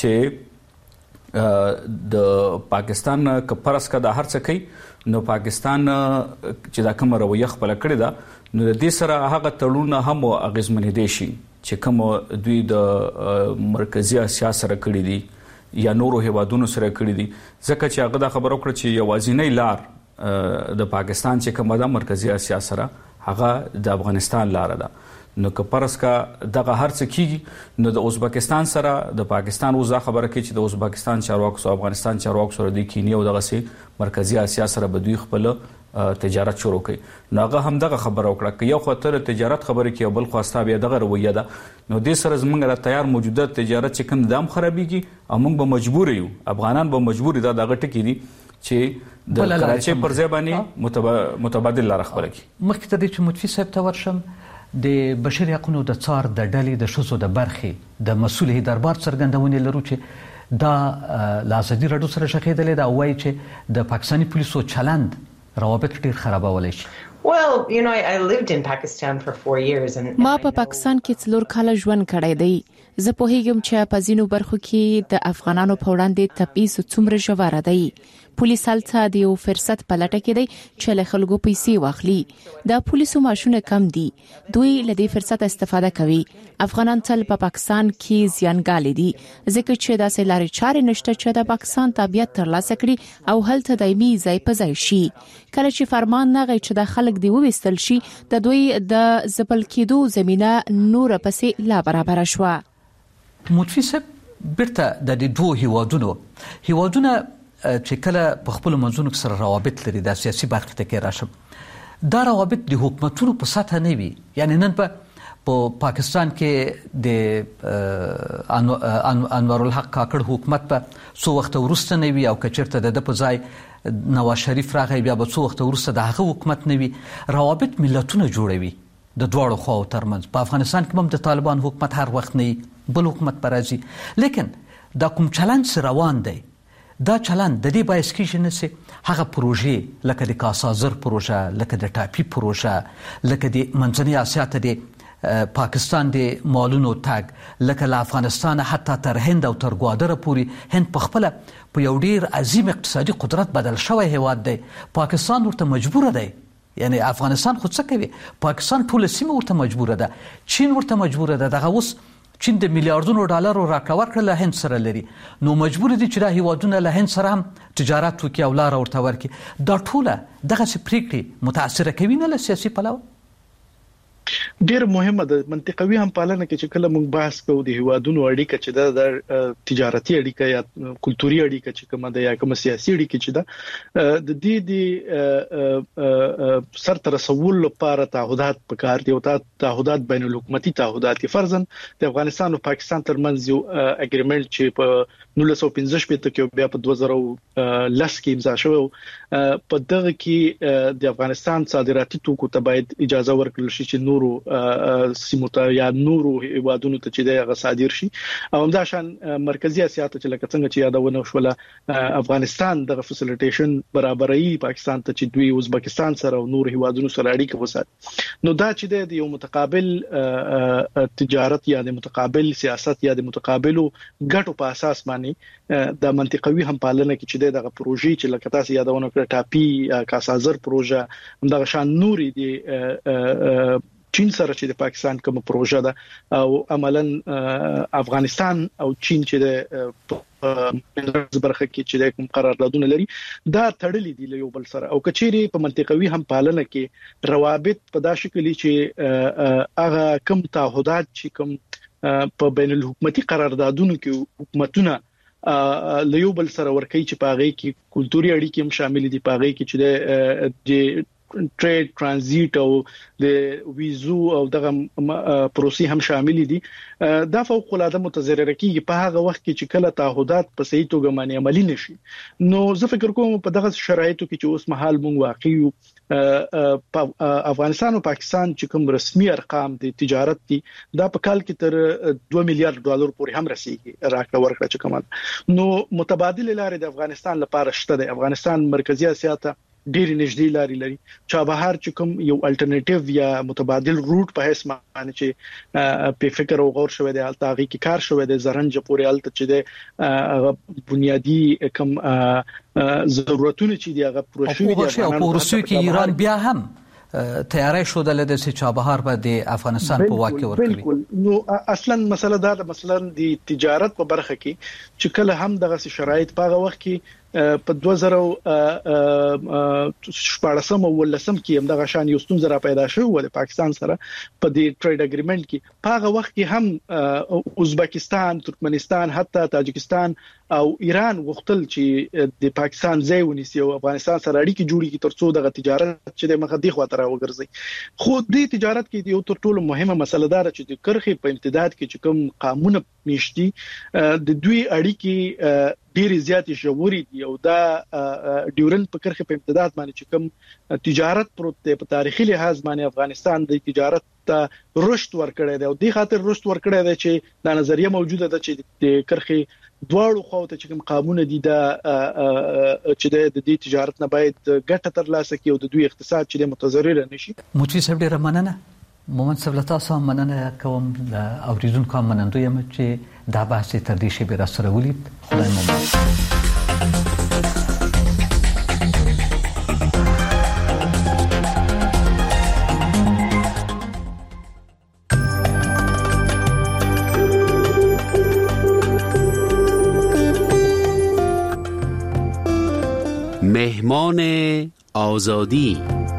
چې د پاکستان کپرس کا د هرڅ کوي نو پاکستان چې دا کوم رویه خپل کړی دا نو د دې سره هغه تړونه هم اغیزمن دي شي چې کوم دوی د مرکزی اسیا سره کړی دي یا نورو هیوادونو سره کړی دي ځکه چې هغه دا خبره وکړه چې یوازینی لار د پاکستان چې کومه د مرکزی اسیا سره هغه د افغانستان لار ده نو که پرس کا دغه هرڅ کیږي نو د ازبکستان سره د پاکستان وزا خبره کوي چې د ازبکستان چارواکو سره افغانستان چارواکو سره د کینیا او دغه سي مرکزی اسیا سره به دوی خپل تجارت شروع کړي نو هغه هم دغه خبره وکړه چې یو خاطر تجارت خبره کوي بل خواسته بیا دغه رویه ده نو د سره زمونږ را تیار موجوده تجارت چې کوم دام خرابېږي او موږ به مجبور یو افغانان به مجبور دي دغه ټکی دي چې د کراچي پر ځای باندې متبادل لار خپل کی. مخکې ته چې متفي صاحب ته ورشم د بشري حقوقو د څار د ډلې د شوزو د برخې د مسؤلې دربار څرګندونې لرو چې دا لاسدي رډو سره شخېدلې دا وایي چې د پاکستاني پولیسو چلند روابط ډیر خرابولای شي. Well, you know, I, I lived in Pakistan for four years and ما په پاکستان کې څلور کاله ژوند کړی دی. زه پوهیږم چې په ځینو برخو کې د افغانانو په وړاندې تبعیض څومره ژور دی. پولیس هلته د یو فرصت په لټه کې دی چې له خلکو پیسې واخلي. د پولیسو ماشونه کم دي. دوی له دې فرصت استفاده کوي. افغانان تل په پاکستان کې زیانګال دي ځکه چې داسې لارې چارې نشته چې د پاکستان تابعیت ترلاسه کړي او هلته دایمي ځای په ځای شي. کله چې فرمان نغی چې د خلک دی وویستل شي د دوی د ځپل کېدو زمينه نور پسې لا برابر شوه. متفي صاحب بیرته د دې دوه هیوادونو هیوادونه چې کله په خپل منځونو سره روابط لري د سیاسي برخه ته کې راشم دا روابط د حکومتونو په سطح نه وي یعنی نن په په پاکستان کې د انور الحق کاکړ حکومت په څو وخت ورسته نه وي او کچرته د په ځای نواز شریف راغی بیا به څو وخت ورسته د هغه حکومت نه وي روابط ملتونه جوړوي د دواړو خواو ترمنځ. په افغانستان کې هم د طالبان حکومت هر وخت نه بل حکومت پرازي لیکن دا کوم چلند سره روان دی دا چلند د دې باعث کیږي چې هغه پروژې لکه د کاسازر پروژه لکه د ټاپي پروژه لکه د منځنۍ اسیا ته د پاکستان د مالونو تاګ لکه له افغانستان حتی تر هند او تر ګوادره پورې هند په خپل په یو ډیر عظیم اقتصادي قدرت بدل شوی هیواد دی. پاکستان ورته مجبور دی، یعنی افغانستان خود څه کوي؟ پاکستان ټول سیمه ورته مجبور ده، چین ورته مجبور ده. دغه اوس چین د میلیارډونو ډالرو راکړه ورکړه له هند سره لري، نو مجبور دي چې دا هیوادونه له هند سره هم تجارت وکړي او لار ورته ورکړي. دا ټوله دغه څه پریکړې متاثر کوي نه له سیاسي پلوه؟ ډیر مهمه ده منطقوي هم پالنه کې چې کله موږ بحث کوو د هیوادونو اړیکه چې د تجارتي اړیکه یا کلتوري اړیکه چې کومه ده یا کومه سیاسي اړیکه چې ده د دې د سر تر رسول لپاره تعهدات پکار دي او تعهدات بین الحکومتي تعهدات دي. فرضاً د افغانستان او پاکستان ترمنځ یو اګریمنت چې په نولس سوه پنځه شپږ کې بیا په دوه زره لس کې امضا شوی، په دغه کې د افغانستان صادراتي توکو ته باید اجازه ورکړل شي چې نورو سیمو ته یا نورو هیوادونو ته چې دغه صادر شي. او همدا شان مرکزی اسیا ته چې لکه څنګه چې یادونه شوله افغانستان دغه فیسیلیټیشن برابرۍ پاکستان ته چې دوی ازبکستان سره او نور هیوادونو سره اړیکه وساتي. نو دا چې د یو متقابل تجارت یا د متقابل سیاست یا د متقابلو ګټو په اساس باندې د منطقوي هم پالنه کې چې دغه پروژې چې لکه تاسو یادونه کړه ټاپي کاسازر پروژه همدغه شان نوري دی چین سره چې د پاکستان کوم پروژه ده او عملاً افغانستان او چین چې د برخه کې چې د کوم قراردادونه لري دا تړلې دي له یو بل سره. او کچېری په منطقوي هم پالنه کې روابط په دا شکل چې هغه کوم تعهدات چې کوم په بین الحکومتي قراردادونو کې حکومتونه له یو بل سره ورکوي چې په هغه کې کلتوري اړیکې هم شامل دي، په هغه کې چې د ټریډ ترانزیت او د ویزو او دغه پروسې هم شامل دي. دا فوق العاده متضرر کیږي په هغه وخت کې چې کله تعهدات په صحیح توګه باندې عملی نشي. نو زه فکر کوم په دغه شرایطو کې چې اوس مهال مونږ واقعي په افغانستان او پاکستان چې کوم رسمي ارقام د تجارت دي دا په کال کې تر دوه میلیارډ ډالر پورې هم رسیدي راکړه ورکړه چې کومه. نو متبادل لارې د افغانستان لپاره شته. د افغانستان مرکزی اسیا ته ډېر نږدې لاري لري. چابهار چې کوم یو الټرنیټیو یا متبادل روټ په هیڅ معنی چې په فکر او غور شوی دی الته غي کې کار شوی دی زرنج پورې الته چې د بنیادی کوم ضرورتونه چې دی هغه پروشوي دي. او په روسیې کې ایران بیا هم تیاری شو د لدې چې چابهار به د افغانستان په واک کې ورکړي. بالکل. نو اصلا مسله دا د مثلا د تجارت په برخه کې چې کله هم دغه شرایط په هغه وخت کې په دوه زره شپږم او ولسم کې هم دغه شان یو ستونزه را پیدا شوه د پاکستان سره په دې ټریډ اګریمنت کې. په هغه وخت کې هم ازبکستان، ترکمنستان، حتی تاجکستان او ایران غوښتل چې د پاکستان ځای ونیسي او افغانستان سره اړیکې جوړې کړي ترڅو دغه تجارت چې د مخدي خواته راوګرځي. خو د تجارت کې یو تر ټولو مهمه مسله ده چې د کرخې په امتداد کې چې کوم قانون میشتي د دوی اړیکې ډېری زیاتې ژورې دي او دا ډیورنډ په کرخې په امتداد باندې چې کوم تجارت پروت دی په تاریخي لحاظ باندې افغانستان د تجارت ته رشد ورکړی دی او د خاطر رشد ورکړی دی چې دا نظریه موجوده ده چې د کرخې دواړو خواته چې کوم قانون دي دا چې د دې تجارت نه باید ګټه ترلاسه کړي او د دوی اقتصاد چې د متضرر نشي. موچی صاحب ډیره مننه. مومن صاحب له تاسو مننه کوم او ریزونکو مننه یم چې دا بحث تر دې شی به را سره ولید. خدای مو مهمان آزادی.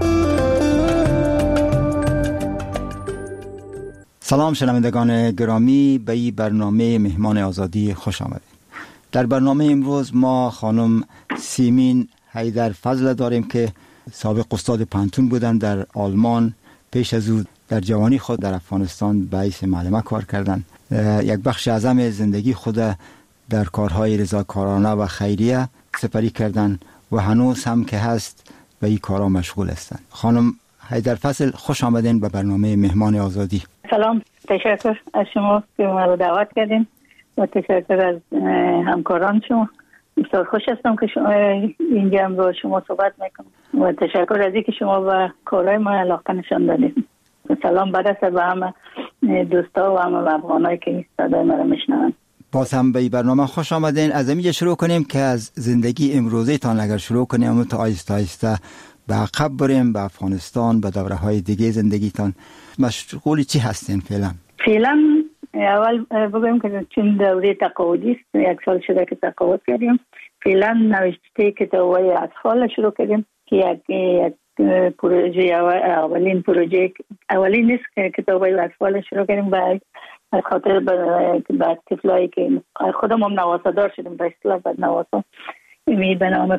سلام شنوندگان گرامی، به این برنامه مهمان آزادی خوش آمدید. در برنامه امروز ما خانم سیمین حیدرفضل داریم که سابق استاد پانتون بودن در آلمان. پیش از او در جوانی خود در افغانستان به حیث معلمه کار کردند. یک بخش اعظم زندگی خود در کارهای رضاکارانه و خیریه سپری کردند و هنوز هم که هست به این کارها مشغول هستند. خانم حیدرفضل خوش آمدین به برنامه مهمان آزادی. سلام، تشکر از شما که ما رو دعوت کردین و تشکر از همکاران شما. بسیار خوش هستم که شما اینجا هم با شما صحبت میکنم و تشکر از اینکه شما به کارهای ما علاقه نشان دادید. سلام بعد از به همه دوستا و هم افغانایی که صدای ما رو میشنون. باز هم به برنامه خوش آمدین. از اینجا شروع کنیم که از زندگی امروزی تان اگر شروع کنیم تا آیسته آیسته به عقب بریم، به افغانستان، به دوره های دیگه زندگیتان. مشغول چی هستین فعلا؟ فعلا اول بگویم که چون دوره تقاعدی است، یک سال شده که تقاعد کردیم. فعلا نوشته کتاب‌های اطفال شروع کردیم که یک یک پروژه اولین پروژه اولین نیست که کتاب‌های اطفال شروع کردیم به از خاطر به طفلایی که خودم هم نواسادار شدیم به اصطلاح بعد نواسا می به نام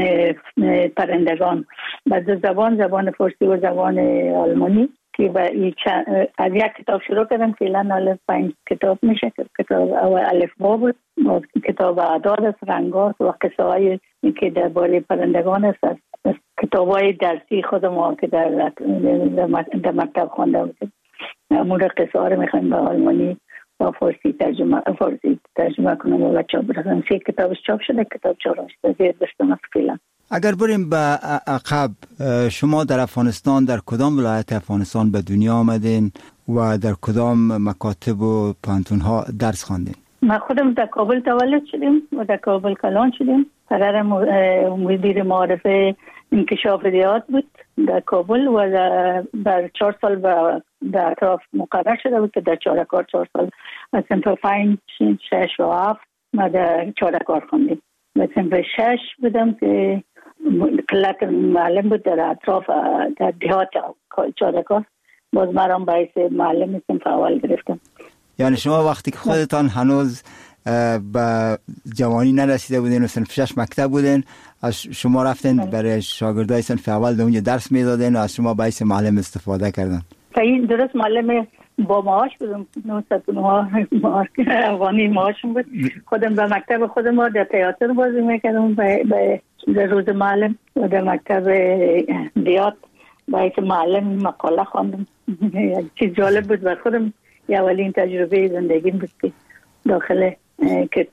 پرندگان بعد زبان زبان فارسی و زبان آلمانی که از یک کتاب شروع کردم. فعلا الف پنج کتاب میشه. کتاب اول الف با بود، کتاب اعداد است، رنگات و قصه های که درباره پرندگان است. کتاب های درسی خودم که در در مکتب خوانده بودم مورد قصه ها رو میخوایم به آلمانی و فارسی ترجمه فارسی ترجمه کنم و چاپ برسم. سه کتابش چاپ شده، کتاب چهارم شده زیر دستم است فعلا. اگر بریم به عقب، شما در افغانستان در کدام ولایت افغانستان به دنیا آمدین و در کدام مکاتب و پانتون ها درس خواندین؟ ما خودم در کابل تولد شدیم و در کابل کلان شدیم. پدر مدیر معارف انکشاف ریاض بود در کابل و در چهار سال در اطراف مقرر شده بود که در چهارکار چهار سال از صنف پنج شش و هفت ما در چهارکار خوندیم. و صنف شش بودم که قلت معلم بود در اطراف در دهات چهارکار، باز مرام باعث معلم صنف اول گرفتم. یعنی شما وقتی که خودتان هنوز به جوانی نرسیده بودین و صنف شش مکتب بودین، از شما رفتین برای شاگردای صنف اول در اونجا درس میدادین و از شما باعث معلم استفاده کردن؟ این درست معلم با معاش بودم، نهصد و نه افغانی معاشم بود. خودم به مکتب خودم در تئاتر بازی میکردم به روز معلم و در مکتب دیات باعث معلم مقاله خواندم. چیز جالب بود و خودم یه اولین تجربه زندگیم بود که داخل که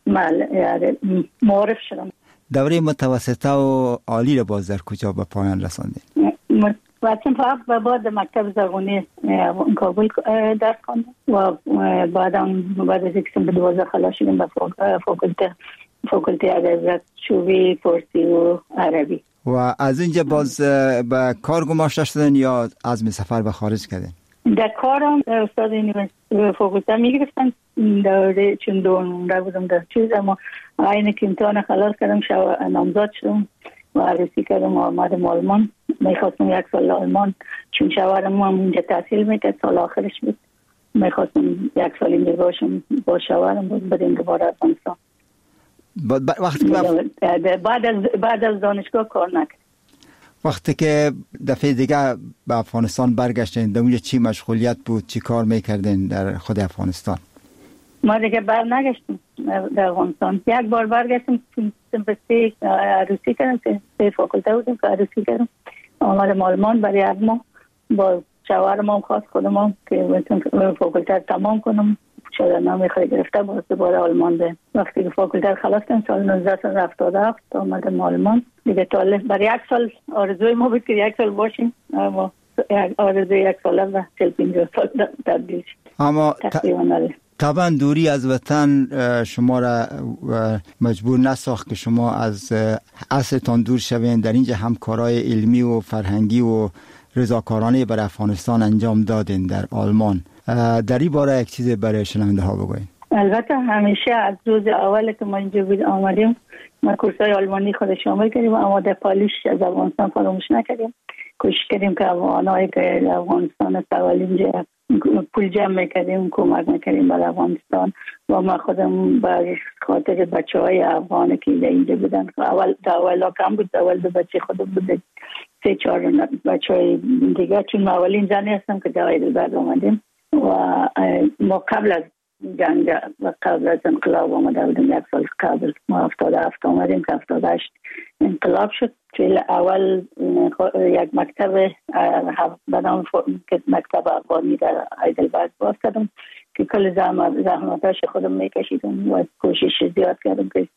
معارف شدم. دوره متوسطه و عالی رو باز در کجا به پایان رساندین؟ واسم فقط و بعد مکتب زبانی کابل درس خواندم و بعدم بعد از اینکه به دوازده خلاص شدم به فاکولته فاکولته ادبیات چوبی فارسی و عربی. و از اینجا باز به کار گماشته شدن یا عزم سفر به خارج کردین؟ در کارم استاد یونیورسیته فاکولته میگرفتن دوره چون دونده بودم در چیز، اما اینه که امتحان خلاص کردم شو نامزد شدم و عروسی کردم و آمدم آلمان. میخواستم یک سال آلمان چون شوهرم هم اینجا تحصیل میکرد، سال آخرش بود. میخواستم یک سال اینجا باشم با شوهرم بود بدیم دوباره افغانستان. وقتی بعد از بعد از دانشگاه کار نکرد. وقتی که دفعه دیگه به افغانستان برگشتین، در اونجا چی مشغولیت بود، چی کار میکردین در خود افغانستان؟ ما دیگه بر نگشتیم در افغانستان. یک بار برگشتم سمپستی عروسی کردم، سه فاکولته بودیم که عروسی کردم. آمدم آلمان برای یک ماه با شوهرم هم خواست خودم هم که فاکولته تمام کنم. شده نامی خواهی گرفته باز دوباره آلمان ده. وقتی که فاکولته خلاص کردم سال نوزده هفتاد و هفت آمدم آلمان دیگه. تا برای یک سال آرزوی ما بود که یک سال باشیم، اما آرزوی یک سال و چل پنجاه سال تبدیل شد. اما طبعا دوری از وطن شما را مجبور نساخت که شما از اصلتان دور شوین. در اینجا همکارای علمی و فرهنگی و رضاکارانه برای افغانستان انجام دادین در آلمان. در این باره یک چیز برای شنونده ها بگوین. البته همیشه از روز اول که ما اینجا بود آمدیم ما کورسای آلمانی خود شامل کردیم، اما در پالیش از افغانستان فراموش نکردیم. کوشش کردیم که افغانایی که افغانستان تول اینجا پول جمع میکردیم، کمک میکردیم برای افغانستان. و ما خودم بر خاطر بچه های افغان که اینجا بودن، اول اول کم بود، اول دو بچه خودم بود، سه چهار بچه های دیگه، چون ما اولین زنی هستم که در هایدلبرگ آمدیم و ما قبل از جنگ و قبل از انقلاب آمده بودیم. یک سال قبل ما هفتاد و هفت آمدیم که هفتاد و هشت انقلاب شد. که اول یک مکتب به نام مکتب افغانی در هایدلبرگ باز کردم که کل زحمتاش خودم میکشیدم و کوشش زیاد کردم که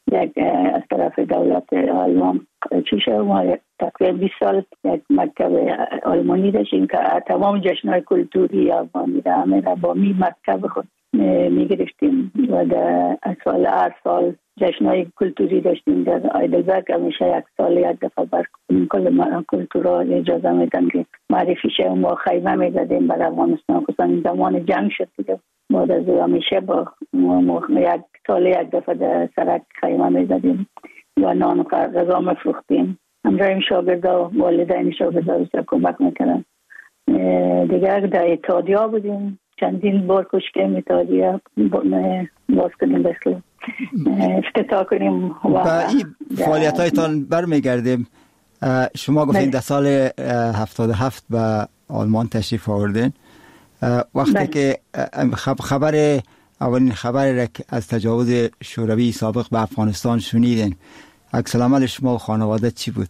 یک از طرف دولت آلمان چی شد. ما تقریبا بیست سال یک مکتب آلمانی داشتیم که تمام جشن‌های کلتوری آلمانی را همه را با می مکتب خود میگرفتیم و در سال هر سال جشن‌های کلتوری داشتیم. در هایدلبرگ همیشه یک سال یک دفعه بر کل کلتورها اجازه میدن که معرفی شه. ما خیمه میزدیم برای افغانستان، خصوصا زمان جنگ شد دیگه. بعد از همیشه با یک سال یک دفعه در سرک خیمه میزدیم و نان و غذا میفروختیم. همراه شاگردا و والدین شاگردا بسیار کمک میکردن. دیگر در اتحادیه بودیم، چندین بار کشکیم اتحادیه باز کنیم بسیار افتتاح کنیم. و این فعالیت هایتان برمیگردیم. شما گفتین در سال هفتاد و هفت به آلمان تشریف آوردین. وقتی بله. که خبر اولین خبر از تجاوز شوروی سابق به افغانستان شنیدین، عکس العمل شما و خانواده چی بود؟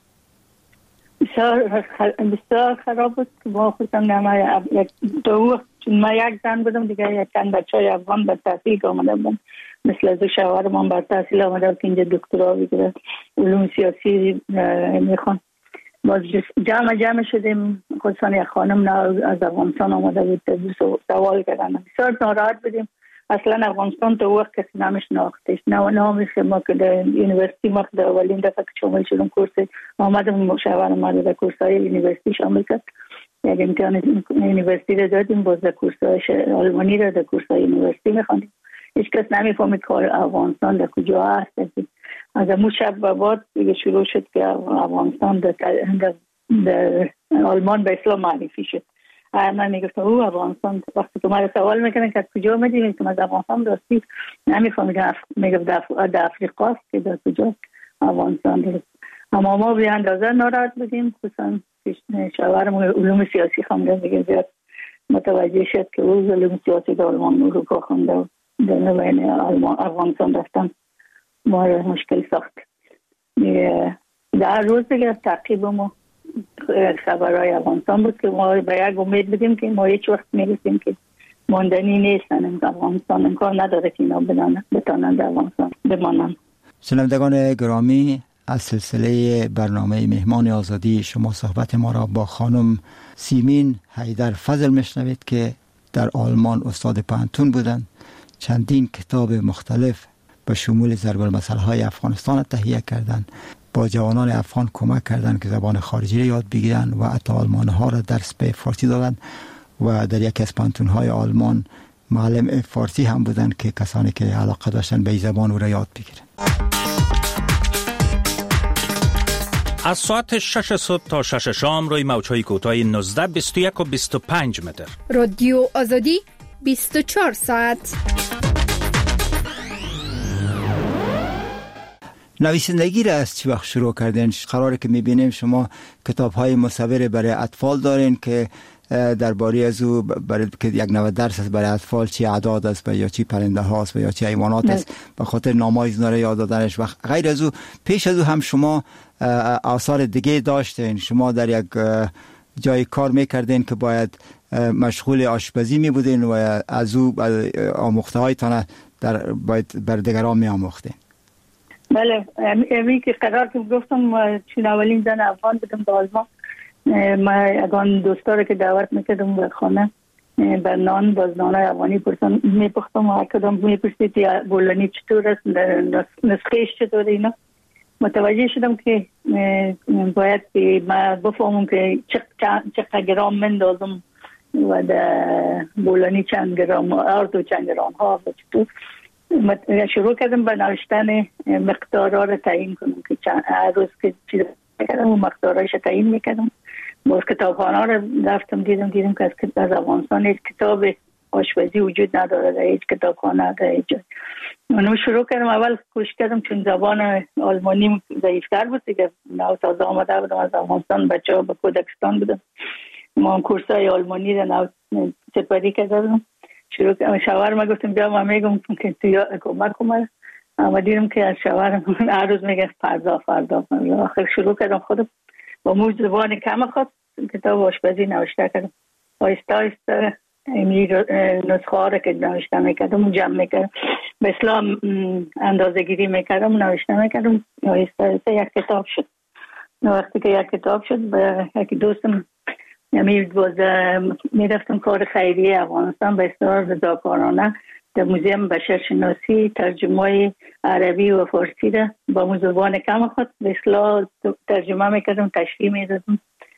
بسیار بسیار خراب بود. ما خودم نما یک دو چون ما یک زن بودم دیگه، یک چند بچهای افغان به تحصیل آمده بودن، مثل از شوهرمان به تحصیل آمده بود که اینجا دکترا بگیره، علوم سیاسی میخوان. باز جمع جمع شدیم، خصوصا یک خانم از افغانستان آمده بود، سوال کردن. بسیار ناراحت بودیم. اصلا افغانستان تو وقت کسی نامش ناختش، نه نامش ما که در یونیورسیتی ما در اولین دفعه که شامل شدم کورس آمدم، مشاور ما در کورس‌های یونیورسیتی شامل کرد. یک امتحان یونیورسیتی را دادیم، باز در کورس‌های آلمانی را در کورس‌های یونیورسیتی می‌خواندیم. هیچ کس نمی‌فهمید که افغانستان در کجا هست. از اون شب به بعد دیگه شروع شد که افغانستان در, در, در آلمان به اسلام معرفی شد. من میگفتم او افغانستان، وقتی که ما سوال میکنن که کجا میدیم که از افغانستان راستی نمیفهمیدم، میگفت در افریقا است که در کجا افغانستان است. اما ما به اندازه ناراحت بودیم، خصوصا شوهرم علوم سیاسی خونده دیگه زیاد متوجه شد که او علوم سیاسی در آلمان اروپا خونده و در بین آلمان افغانستان رفتن ما مشکل ساخت. در روز دیگه تعقیب ما خبرهای افغانستان بود که ما به یک امید بدیم که ما هیچ وقت میرسیم که ماندنی نیستن. افغانستان امکان نداره که اینا بتانن در افغانستان بمانن. شنوندگان گرامی، از سلسله برنامه مهمان آزادی شما صحبت ما را با خانم سیمین حیدر فضل میشنوید که در آلمان استاد پانتون بودند. چندین کتاب مختلف به شمول ضرب المثل‌های افغانستان تهیه کردند. با جوانان افغان کمک کردند که زبان خارجی را یاد بگیرند و حتی آلمان‌ها را درس به فارسی دادند و در یکی از پانتون‌های آلمان معلم فارسی هم بودند که کسانی که علاقه داشتن به این زبان را یاد بگیرند. از ساعت شش صبح تا شش شام روی موج‌های کوتاه نوزده، بیست و یک و بیست و پنج متر. رادیو آزادی بیست و چهار ساعت. نویسندگی را از چی وقت شروع کردین؟ قراره که میبینیم شما کتاب‌های مصور برای اطفال دارین که درباره از او برای که یک نوع درس است برای اطفال، چی اعداد است یا چی پرنده هاست یا چی حیوانات است، به خاطر نام‌های اینا را یاد دادنش. و غیر از او پیش از او هم شما آثار دیگه داشتین. شما در یک جای کار میکردین که باید مشغول آشپزی می بودین و از او آموخته هایتان در باید بر دیگران می آموختین. بله، امی که قرار که گفتم چون اولین زن افغان بودم در آلمان، ما اگان دوستا که دعوت میکردم به خانه بر نان باز نانای افغانی پرسن میپختم و کدام میپرسید یا بولانی چطور است، نسخهش چطور اینا. متوجه شدم که باید که ما بفهمم که چقدر گرام مندازم و در بولانی چند گرام ارد و چند گرام ها و چطور. شروع کردم به نوشتن مقدارها را تعیین کنم که چند روز که چیز کردم و مقدارهایش تعیین میکردم. باز کتابخانه را رفتم دیدم دیدم که از افغانستان هیچ کتاب آشپزی وجود نداره در هیچ کتابخانه در هیچ جای. من شروع کردم، اول کوشش کردم چون زبان آلمانی ضعیفتر بود دیگه، نو تازه آمده بودم از افغانستان، بچه ها به کودکستان بودم، ما کورسای آلمانی را نو سپری کردم. شروع کردم، شوهرم گفتم بیا ما میگم که تو کمک کنم، اما دیدم که از شوهرم هر روز میگه فردا فردا فردا. آخر شروع کردم خودم با موج زبان کم خود کتاب آشپزی نوشته کردم. آهسته آهسته این نسخه ها را که نوشته میکردم جمع میکردم. به اصطلاح اندازه گیری میکردم، نوشته میکردم. یک کتاب شد. وقتی که یک کتاب شد به یک دوستم یعنی باز میرفتم کار خیریه افغانستان به اصطلاح رضاکارانه در موزیم بشرشناسی ترجمه عربی و فارسی را با زبان کم خود به اصطلاح ترجمه میکردم، تشریح میدادم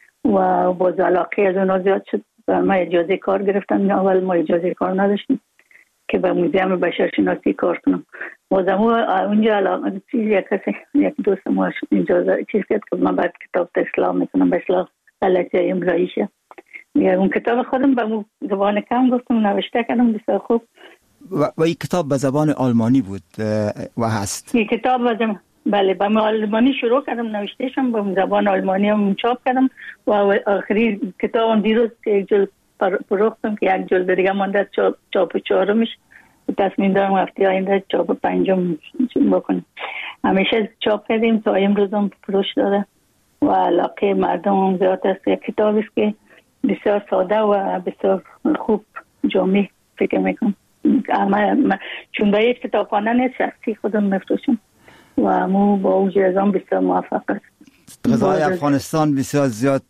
و باز علاقه از اونها زیاد شد. ما اجازه کار گرفتم. اول ما اجازه کار نداشتیم که به موزیم بشرشناسی کار کنم. بازم اونجا علاقه چیز یک کسی یک دوست ما اجازه چیز کرد که من بعد کتاب اسلام میکنم به اصطلاح غلطی املاییشه. اون کتاب خودم به زبان کم گفتم نوشته کردم بسیار خوب. و, و این کتاب به زبان آلمانی بود و هست. این کتاب بازم بله به آلمانی شروع کردم نوشتهشم، به زبان آلمانی هم چاپ کردم و آخری کتابم دیروز که یک جلد فروختم که یک جلد دیگه مونده چاپ چاپ چهارمش. تصمیم دارم هفته آینده چاپ پنجم بکنم. همیشه چاپ کردیم تا امروز هم فروش داره و علاقه مردم هم زیاد است. یک کتاب است که بسیار ساده و بسیار خوب جامع فکر میکنم. اما چون به یک کتابخانه نیست، شخصی خودم میفروشم و مو با اوج ازام بسیار موفق است. غذای افغانستان بسیار زیاد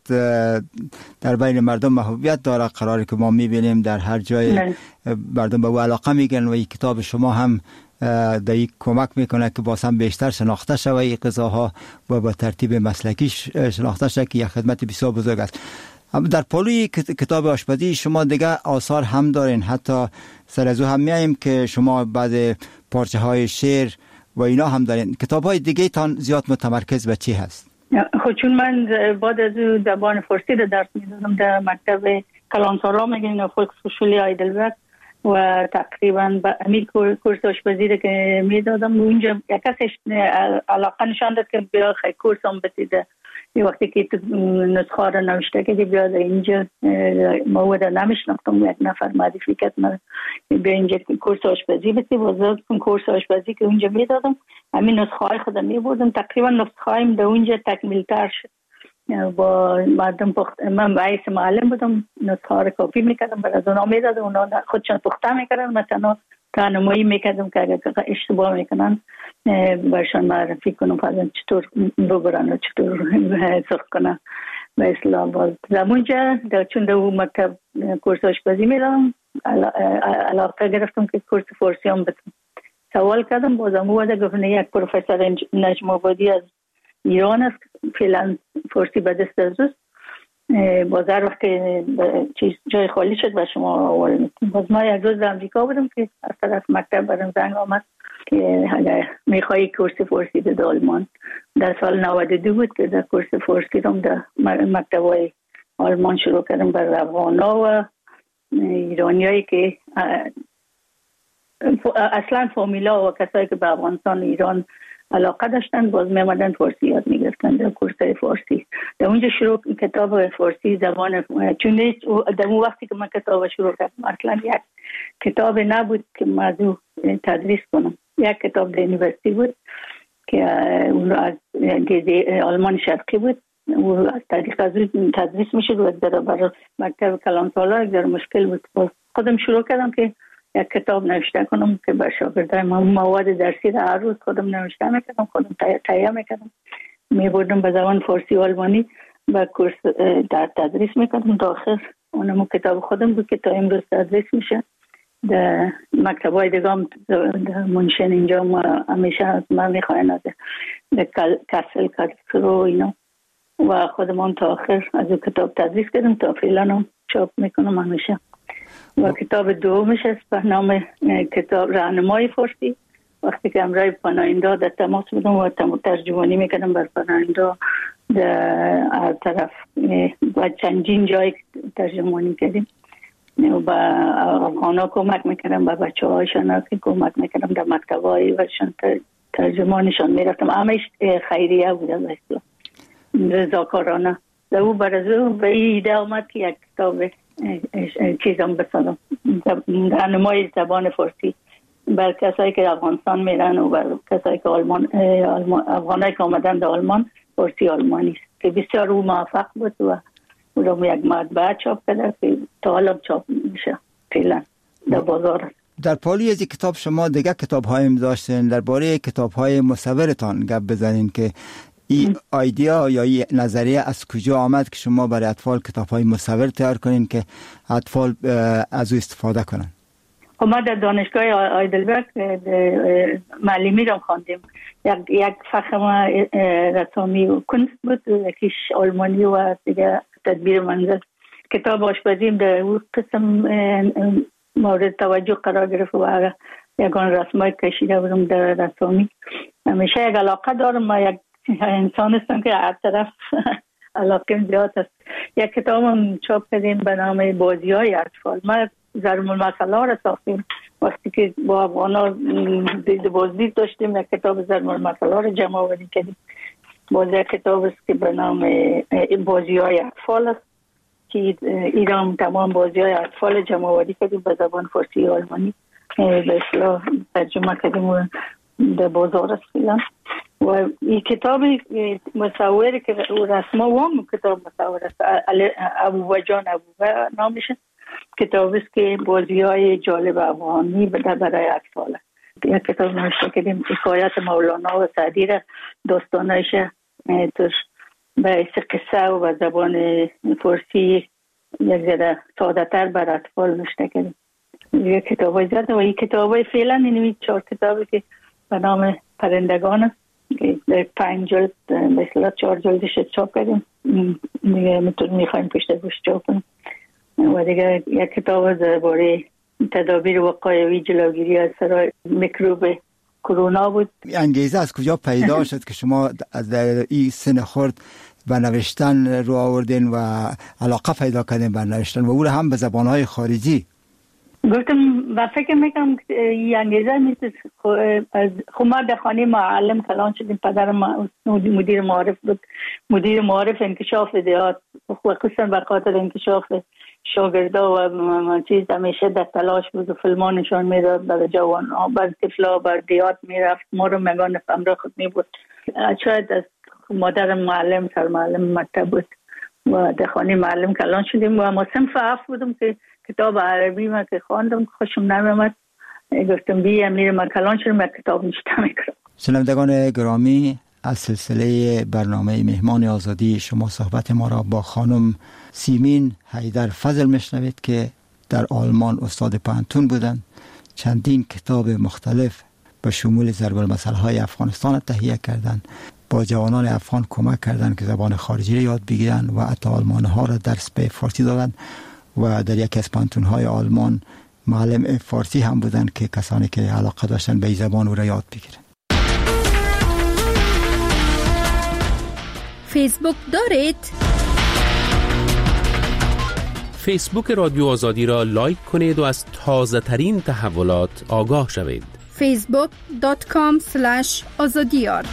در بین مردم محبوبیت داره، قراری که ما میبینیم در هر جای نه. مردم به او علاقه میگن و این کتاب شما هم در یک کمک میکنه که باز هم بیشتر شناخته شود این غذاها و با ترتیب مسلکی شناخته شود که یک خدمت بسیار بزرگ است. در پالوی کتاب آشپزی شما دیگه آثار هم دارین، حتی سر از او هم میاییم که شما بعد پارچه های شعر و اینا هم دارین. کتاب های دیگه تان زیاد متمرکز به چی هست؟ خب چون من بعد از او زبان فارسی رو درس میدادم در مکتب کلانسارا میگن فولکسهوشولی هایدلبرگ و تقریبا به امیر کورس آشپزی رو که میدادم اونجا یک کسش علاقه نشان داد که بیا خیلی کورس هم بسیده. یه وقتی که نسخه رو نوشته که بیاد اینجا مواد نمیشناختم، یک نفر معرفی کرد من بیا اینجا کورس آشپزی بسی بازار کن کورس آشپزی که اونجا میدادم. همین نسخه های خودم میبردم، تقریبا نسخه هایم در اونجا تکمیل تر شد. با مردم پخت من باعث معلم بودم، نسخه ها رو کپی میکردم برای از اونا میدادم، اونا خودشان پخته میکردن، مثلا راهنمایی میکردم که اگر اشتباه میکنن برشان معرفی کنم فرضاً چطور ببرن و چطور سرخ کنن. به اصطلاح باز زمونجا چون در اون مکتب کورس آشپزی میدم علاقه گرفتم که کورس فارسی هم بتونم. سوال کردم بازم اومده گفتن یک پروفسور نجم آبادی از ایران است، فعلا فارسی به دست از اوست، باز هر وقت چیز جای خالی شد و شما آواره میتونم. باز ما یک روز در امریکا بودم که از طرف مکتب برم زنگ آمد که اگر میخوایی کورس فارسی در آلمان. در سال نود و دو بود که در کورس فارسی رو در مکتب های آلمان شروع کردم بر افغانا و ایرانی هایی که اصلا فامیلا و کسایی که به افغانستان و ایران علاقه داشتن باز میمدن فارسی یاد میگرفتن در کورس فارسی. در اونجا شروع کتاب فارسی زبان، چون در اون وقتی که من کتاب شروع کردم اصلا یک کتاب نبود که موضوع تدریس کنم. یک کتاب در یونیورسیتی بود که اون از آلمان شرقی بود و از طریق از تدریس میشد و در برای مکتب کلانسالا در مشکل بود. باز خودم شروع کردم که یک کتاب نوشته کنم که به شاگردای من مواد درسی را هر روز خودم نوشته میکردم، خودم تهیه میکردم، میبردم به زبان فارسی و آلمانی به کورس در تدریس میکردم. تا آخر اونم کتاب خودم بود که تا امروز تدریس میشه. در مکتبای دیگه هم منشن اینجا ما همیشه از من میخواین از کسل کسل و اینا و خودمون تا آخر از اون کتاب تدریس کردم تا فعلا هم چاپ میکنم همیشه. و کتاب دومش است به نام کتاب راهنمای فارسی. وقتی که امرای پناهنده در تماس بودم و ترجمانی میکردم بر پناهنده در هر طرف و چندین جای ترجمانی کردیم و با افغانا کمک میکردم، با بچه هایشان کمک میکردم، در مکتب های وشان ترجمانشان میرفتم. همش خیریه بودم اصلا رضاکارانه. در او برازو به ایده آمد که یک کتاب چیزم بسازم راهنمای زبان فارسی بر کسایی که افغانستان میرن و بر کسایی که آلمان افغانایی که آمدن در آلمان فارسی آلمانی است که بسیار او موفق بود و او یک مطبعه چاپ کرده که تا حالا چاپ میشه فعلا در بازار. در پالی از کتاب شما دیگه کتاب هایم داشتین، درباره کتاب های مصورتان گپ بزنین که این ایده یا این نظریه از کجا آمد که شما برای اطفال کتاب های مصور تیار کنین که اطفال از او استفاده کنن؟ ما در دانشگاه آیدلبرگ معلمی را خواندیم. یک یک فخر رسامی و کنست بود، یکیش آلمانی و دیگه تدبیر منزل. کتاب آشپزیم در اون قسم مورد توجه قرار گرفت و یکان رسمای کشیده بودم در رسامی. همیشه یک علاقه دارم، ما یک انسان هستم که هر طرف علاقه زیاد است. یک کتاب هم چاپ کردیم به نام بازی های اطفال. ما ضرب المثل ها را ساختیم. وقتی که با افغانا دید بازدید داشتیم، یک کتاب ضرب المثل ها را جمع آوری کردیم. باز یک کتاب است که به نام بازی های اطفال است که ایران تمام بازی های اطفال جمع آوری کردیم به زبان فارسی و آلمانی، به اصطلاح ترجمه کردیم و در بازار است فعلا. و این کتاب مصوری که رسما وام کتاب مصور است، ابو جان ابو نامشه. کتاب است که بازی های جالب افغانی برای اطفال. یک کتاب نوشته کردیم حکایت مولانا و سعدی را داستانایش توش به قصه و به زبان فارسی یک ذره ساده تر بر اطفال نوشته کردیم. یک کتاب های زیاده و این کتاب های فعلا اینوی چهار کتابی که به نام پرندگان است که در پنج جلد مثلا چهار جلدش چاپ کردیم. دیگه میخوایم پشت گوش چاپ کنیم. و دیگه یک کتاب درباره تدابیر وقایوی جلوگیری از سرای میکروب کرونا بود. انگیزه از کجا پیدا شد که شما در این سن خرد به نوشتن رو آوردین و علاقه پیدا کردین به نوشتن و او هم به زبانهای خارجی؟ گفتم و فکر میکنم این انگیزه نیست. خب ما در خانه معلم کلان شدیم. پدرم مدیر معارف بود، مدیر معارف انکشاف دیات و خصوصا به خاطر انکشاف شاگردا و چیز همیشه در تلاش بود و فیلمان نشان میداد برای جوان ها، بر طفلا بر دیات میرفت. ما رو میگان همراه خود می بود. شاید از مادر معلم سر معلم مکتب بود و در خانه معلم کلان شدیم و ما صنف هفت بودم که کتاب عربی ما که خواندم خوشم نمیامد. گفتم بیا میرم من کلان شدم کتاب نشته میکنم. شنوندگان گرامی، از سلسله برنامه مهمان آزادی شما صحبت ما را با خانم سیمین حیدر فضل میشنوید که در آلمان استاد پانتون بودند. چندین کتاب مختلف به شمول ضرب المثل های افغانستان تهیه کردند. با جوانان افغان کمک کردند که زبان خارجی را یاد بگیرند و حتی آلمان ها را درس به فارسی دادند و در یکی از پانتون های آلمان معلم فارسی هم بودند که کسانی که علاقه داشتن به این زبان او را یاد بگیرند. فیسبوک دارید؟ فیسبوک رادیو آزادی را لایک کنید و از تازه ترین تحولات آگاه شوید. فیسبوک دات کام اسلش آزادیار.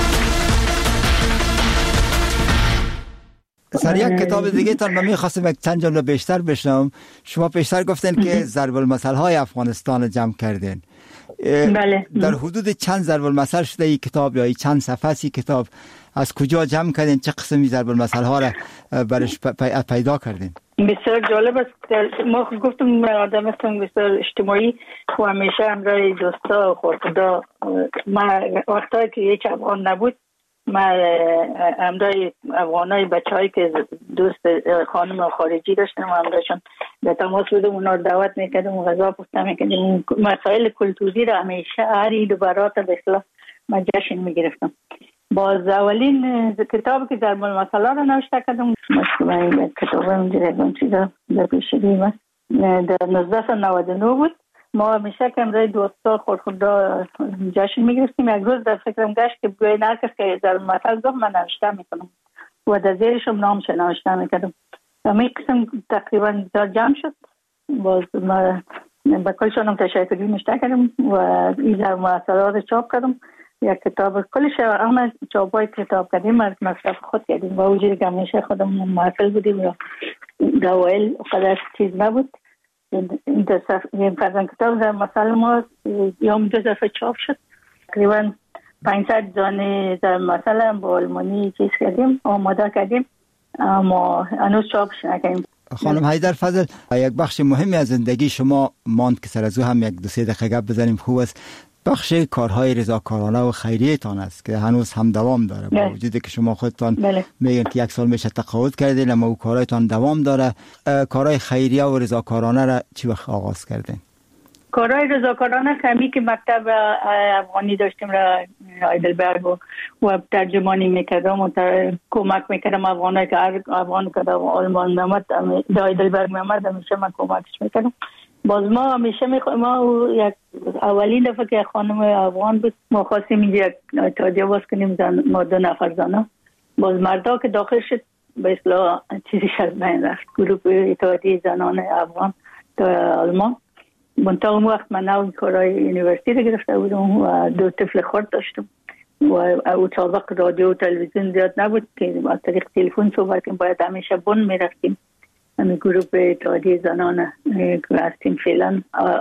سر یک کتاب دیگه تان من می‌خواستم یک چند جمله بیشتر بشنوم. شما پیشتر گفتن که ضرب المثل های افغانستان جمع کردین. بله. در حدود چند ضرب المثل شده این کتاب یا این چند صفحه ای کتاب؟ از کجا جمع کردین؟ چه قسمی ضرب المثل ها را برش پیدا کردین؟ بسیار جالب است. ما گفتم آدم هستم بسیار اجتماعی و همیشه همراه دوستا و خورخدا. ما وقتایی که یک افغان نبود ما همراه افغانای بچه‌هایی که دوست خانم خارجی داشتم و همراهشون به تماس بودم، اونا رو دعوت میکردم و غذا پخته میکردم. مسائل کلتوری را همیشه هر عید و برات به اصطلاح ما جشن میگرفتم. باز اولین کتابی که ضرب المثل را نوشته کردم مثلا کتاب اونجا چیزا در پیشگی است در نوزده نود و نه بود. ما همیشه که امروز دوستا خودخدا جشن میگرفتیم. یک روز در فکرم گشت که بگوی نرکس که ضرب المثل گفت من نوشته میکنم و در زیرشم نامش نوشته میکردم. همین قسم تقریبا در جمع شد. باز ما با کلشانم تشکری نوشته کردم و این ضرب المثل را چاپ کردم. یک کتاب کلش همه چاپای کتاب کردیم از مصرف خود کردیم و وجودی که همیشه خودم معطل بودیم و دوائل قدر چیز نبود. این فرزن کتاب در مثال ما یوم دو دفعه چاپ شد. تقریبا پانصد دانه در مثلا با آلمانی چیز کردیم آماده کردیم اما هنوز چاپش نکردیم. خانم حیدر فضل، یک بخش مهمی از زندگی شما ماند که سر از او هم یک دو سه دقیقه گپ بزنیم خوب است. بخش کارهای رضاکارانه و خیریه تان است که هنوز هم دوام داره، با وجودی که شما خودتان میگن که یک سال میشه تقاعد کردین، اما او کارهایتان دوام داره. کارهای خیریه و رضاکارانه را چی وقت آغاز کردین؟ کارهای رضاکارانه کمی که مکتب افغانی داشتیم را هایدلبرگ و, و ترجمانی میکردم و کمک میکردم افغانایی که افغان کردم آلمان نمد هایدلبرگ نمد همیشه من کمکش میکردم. باز ما همیشه میخوایم، ما یک اولین دفعه که خانم افغان بود ما خواستیم اینجا یک اتحادیه باز کنیم، زن ما دو نفر زنها. باز مردا که داخل شد به اصطلاح چیزی از بین رفت، گروه اتحادیه زنان افغان تا آلمان. منتها اون وقت من نو کارهای یونیورسیتی رو گرفته بودم و دو طفل خرد داشتم و او سابق رادیو و تلویزیون زیاد نبود که با طریق تلفن صحبت کنیم، باید همیشه بن میرفتیم. همین گروه اتحادیه زنان که هستیم فعلا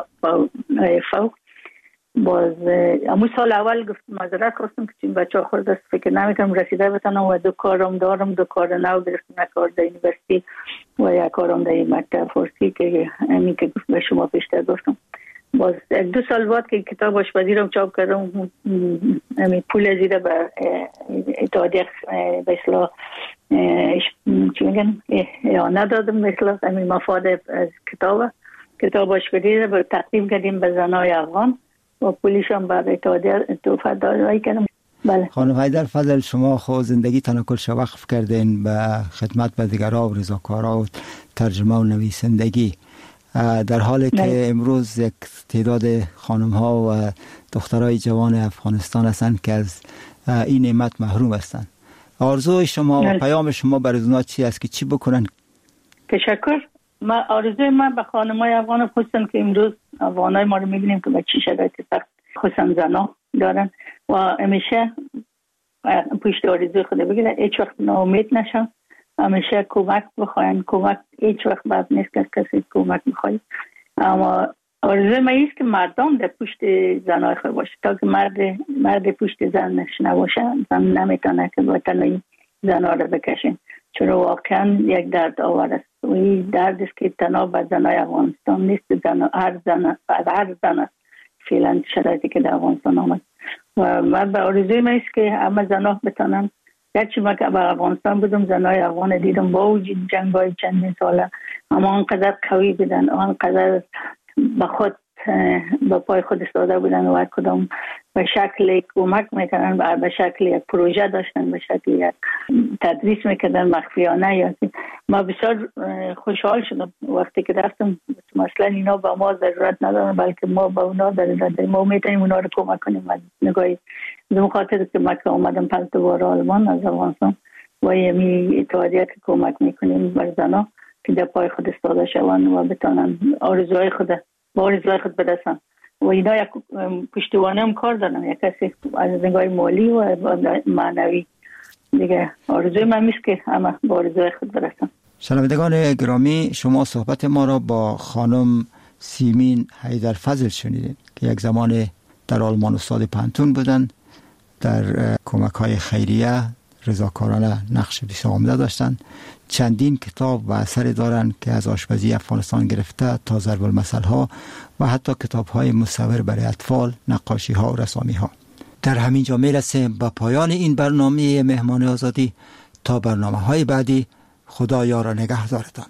فوق. باز امو سال اول گفت معذرت خواستم که چون بچه ها خورد است فکر نمیکنم رسیده بتانم و دو کارم دارم، دو کار نو گرفتم، یک کار در یونیورسیتی و یک کارم در مکتب فارسی که همین که به شما پیشتر گفتم. باز یک دو سال بعد که کتاب آشپزی رو چاپ کردم، همین پول زیده به اتحادیه به اصطلاح چی میگن ندادم، مثلا همین مفاد از کتاب کتاب آشپزی رو تقدیم کردیم به زنای افغان و پولیش هم برای اتحادیه توفیق دادایی کردم. بله. خانم حیدر فضل، شما خود زندگی تان کلش وقف کردین به خدمت به دیگرها و رضاکارها و ترجمه و نویسندگی، در حالی که بله. امروز یک تعداد خانم ها و دخترای جوان افغانستان هستند که از این نعمت محروم هستند. آرزوی شما بله. و پیام شما برای اونها چی است که چی بکنن؟ تشکر. ما آرزوی من به خانم‌های افغان خصوصا که امروز افغانای ما رو می‌بینیم که به چه شرایط سخت خصوصا زنا دارن و همیشه پشت آرزوی خود بگیرن، هیچ وقت ناامید نشن، همیشه کمک بخواین. کمک هیچ وقت بد نیست که کسی کمک بخواید، اما آرزوی من است که مردم در پشت زنای خود باشه، تا که مرد مرد پشت زنش نباشه زن نمیتونه که با تنهایی زنها رو بکشین، چون واقعا یک درد آور است و این درد است که تنها به زنای افغانستان نیست، زن هر زن هر زن فعلا شرایطی که در افغانستان آمد و من به آرزوی من است که همه زنها بتونن. گرچه من که به افغانستان بودم زنای افغان دیدم با وجود جنگ‌های چندین ساله اما آنقدر قوی بودن، آنقدر به خود به پای خود ایستاده بودن و کدام به شکل کمک میکنن، به شکل یک پروژه داشتن، به شکل یک تدریس میکردن مخفیانه. یا ما بسیار خوشحال شدم وقتی که رفتم، مثلا اینا با ما ضرورت ندارن بلکه ما با اونا ضرورت داریم، ما میتونیم اونا رو کمک کنیم. نگاهی به خاطر که ما که اومدم پس دوباره آلمان از افغانستان و یمی اتحادیه که کمک میکنیم بر زنها که در پای خود ایستاده شوند و بتونن آرزوهای خود با آرزوهای خود برسن و اینا یک پشتوانه هم کار دارن، یک کسی از نگاه مالی و معنوی دیگه. آرزوی من میست که همه با آرزوهای خود برسن. شنوندگان گرامی، شما صحبت ما را با خانم سیمین حیدر فضل شنیدید که یک زمان در آلمان استاد پانتون بودن، در کمک های خیریه رضاکارانه نقش بسیار عمده داشتند. چندین کتاب و اثر دارند که از آشپزی افغانستان گرفته تا ضرب المثل ها و حتی کتاب های مصور برای اطفال، نقاشی ها و رسامی ها. در همین جا میرسیم به پایان این برنامه مهمان آزادی. تا برنامه های بعدی، خدا یار و نگهدارتان.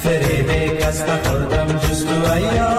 شریبه کستا خوردم جستو ایا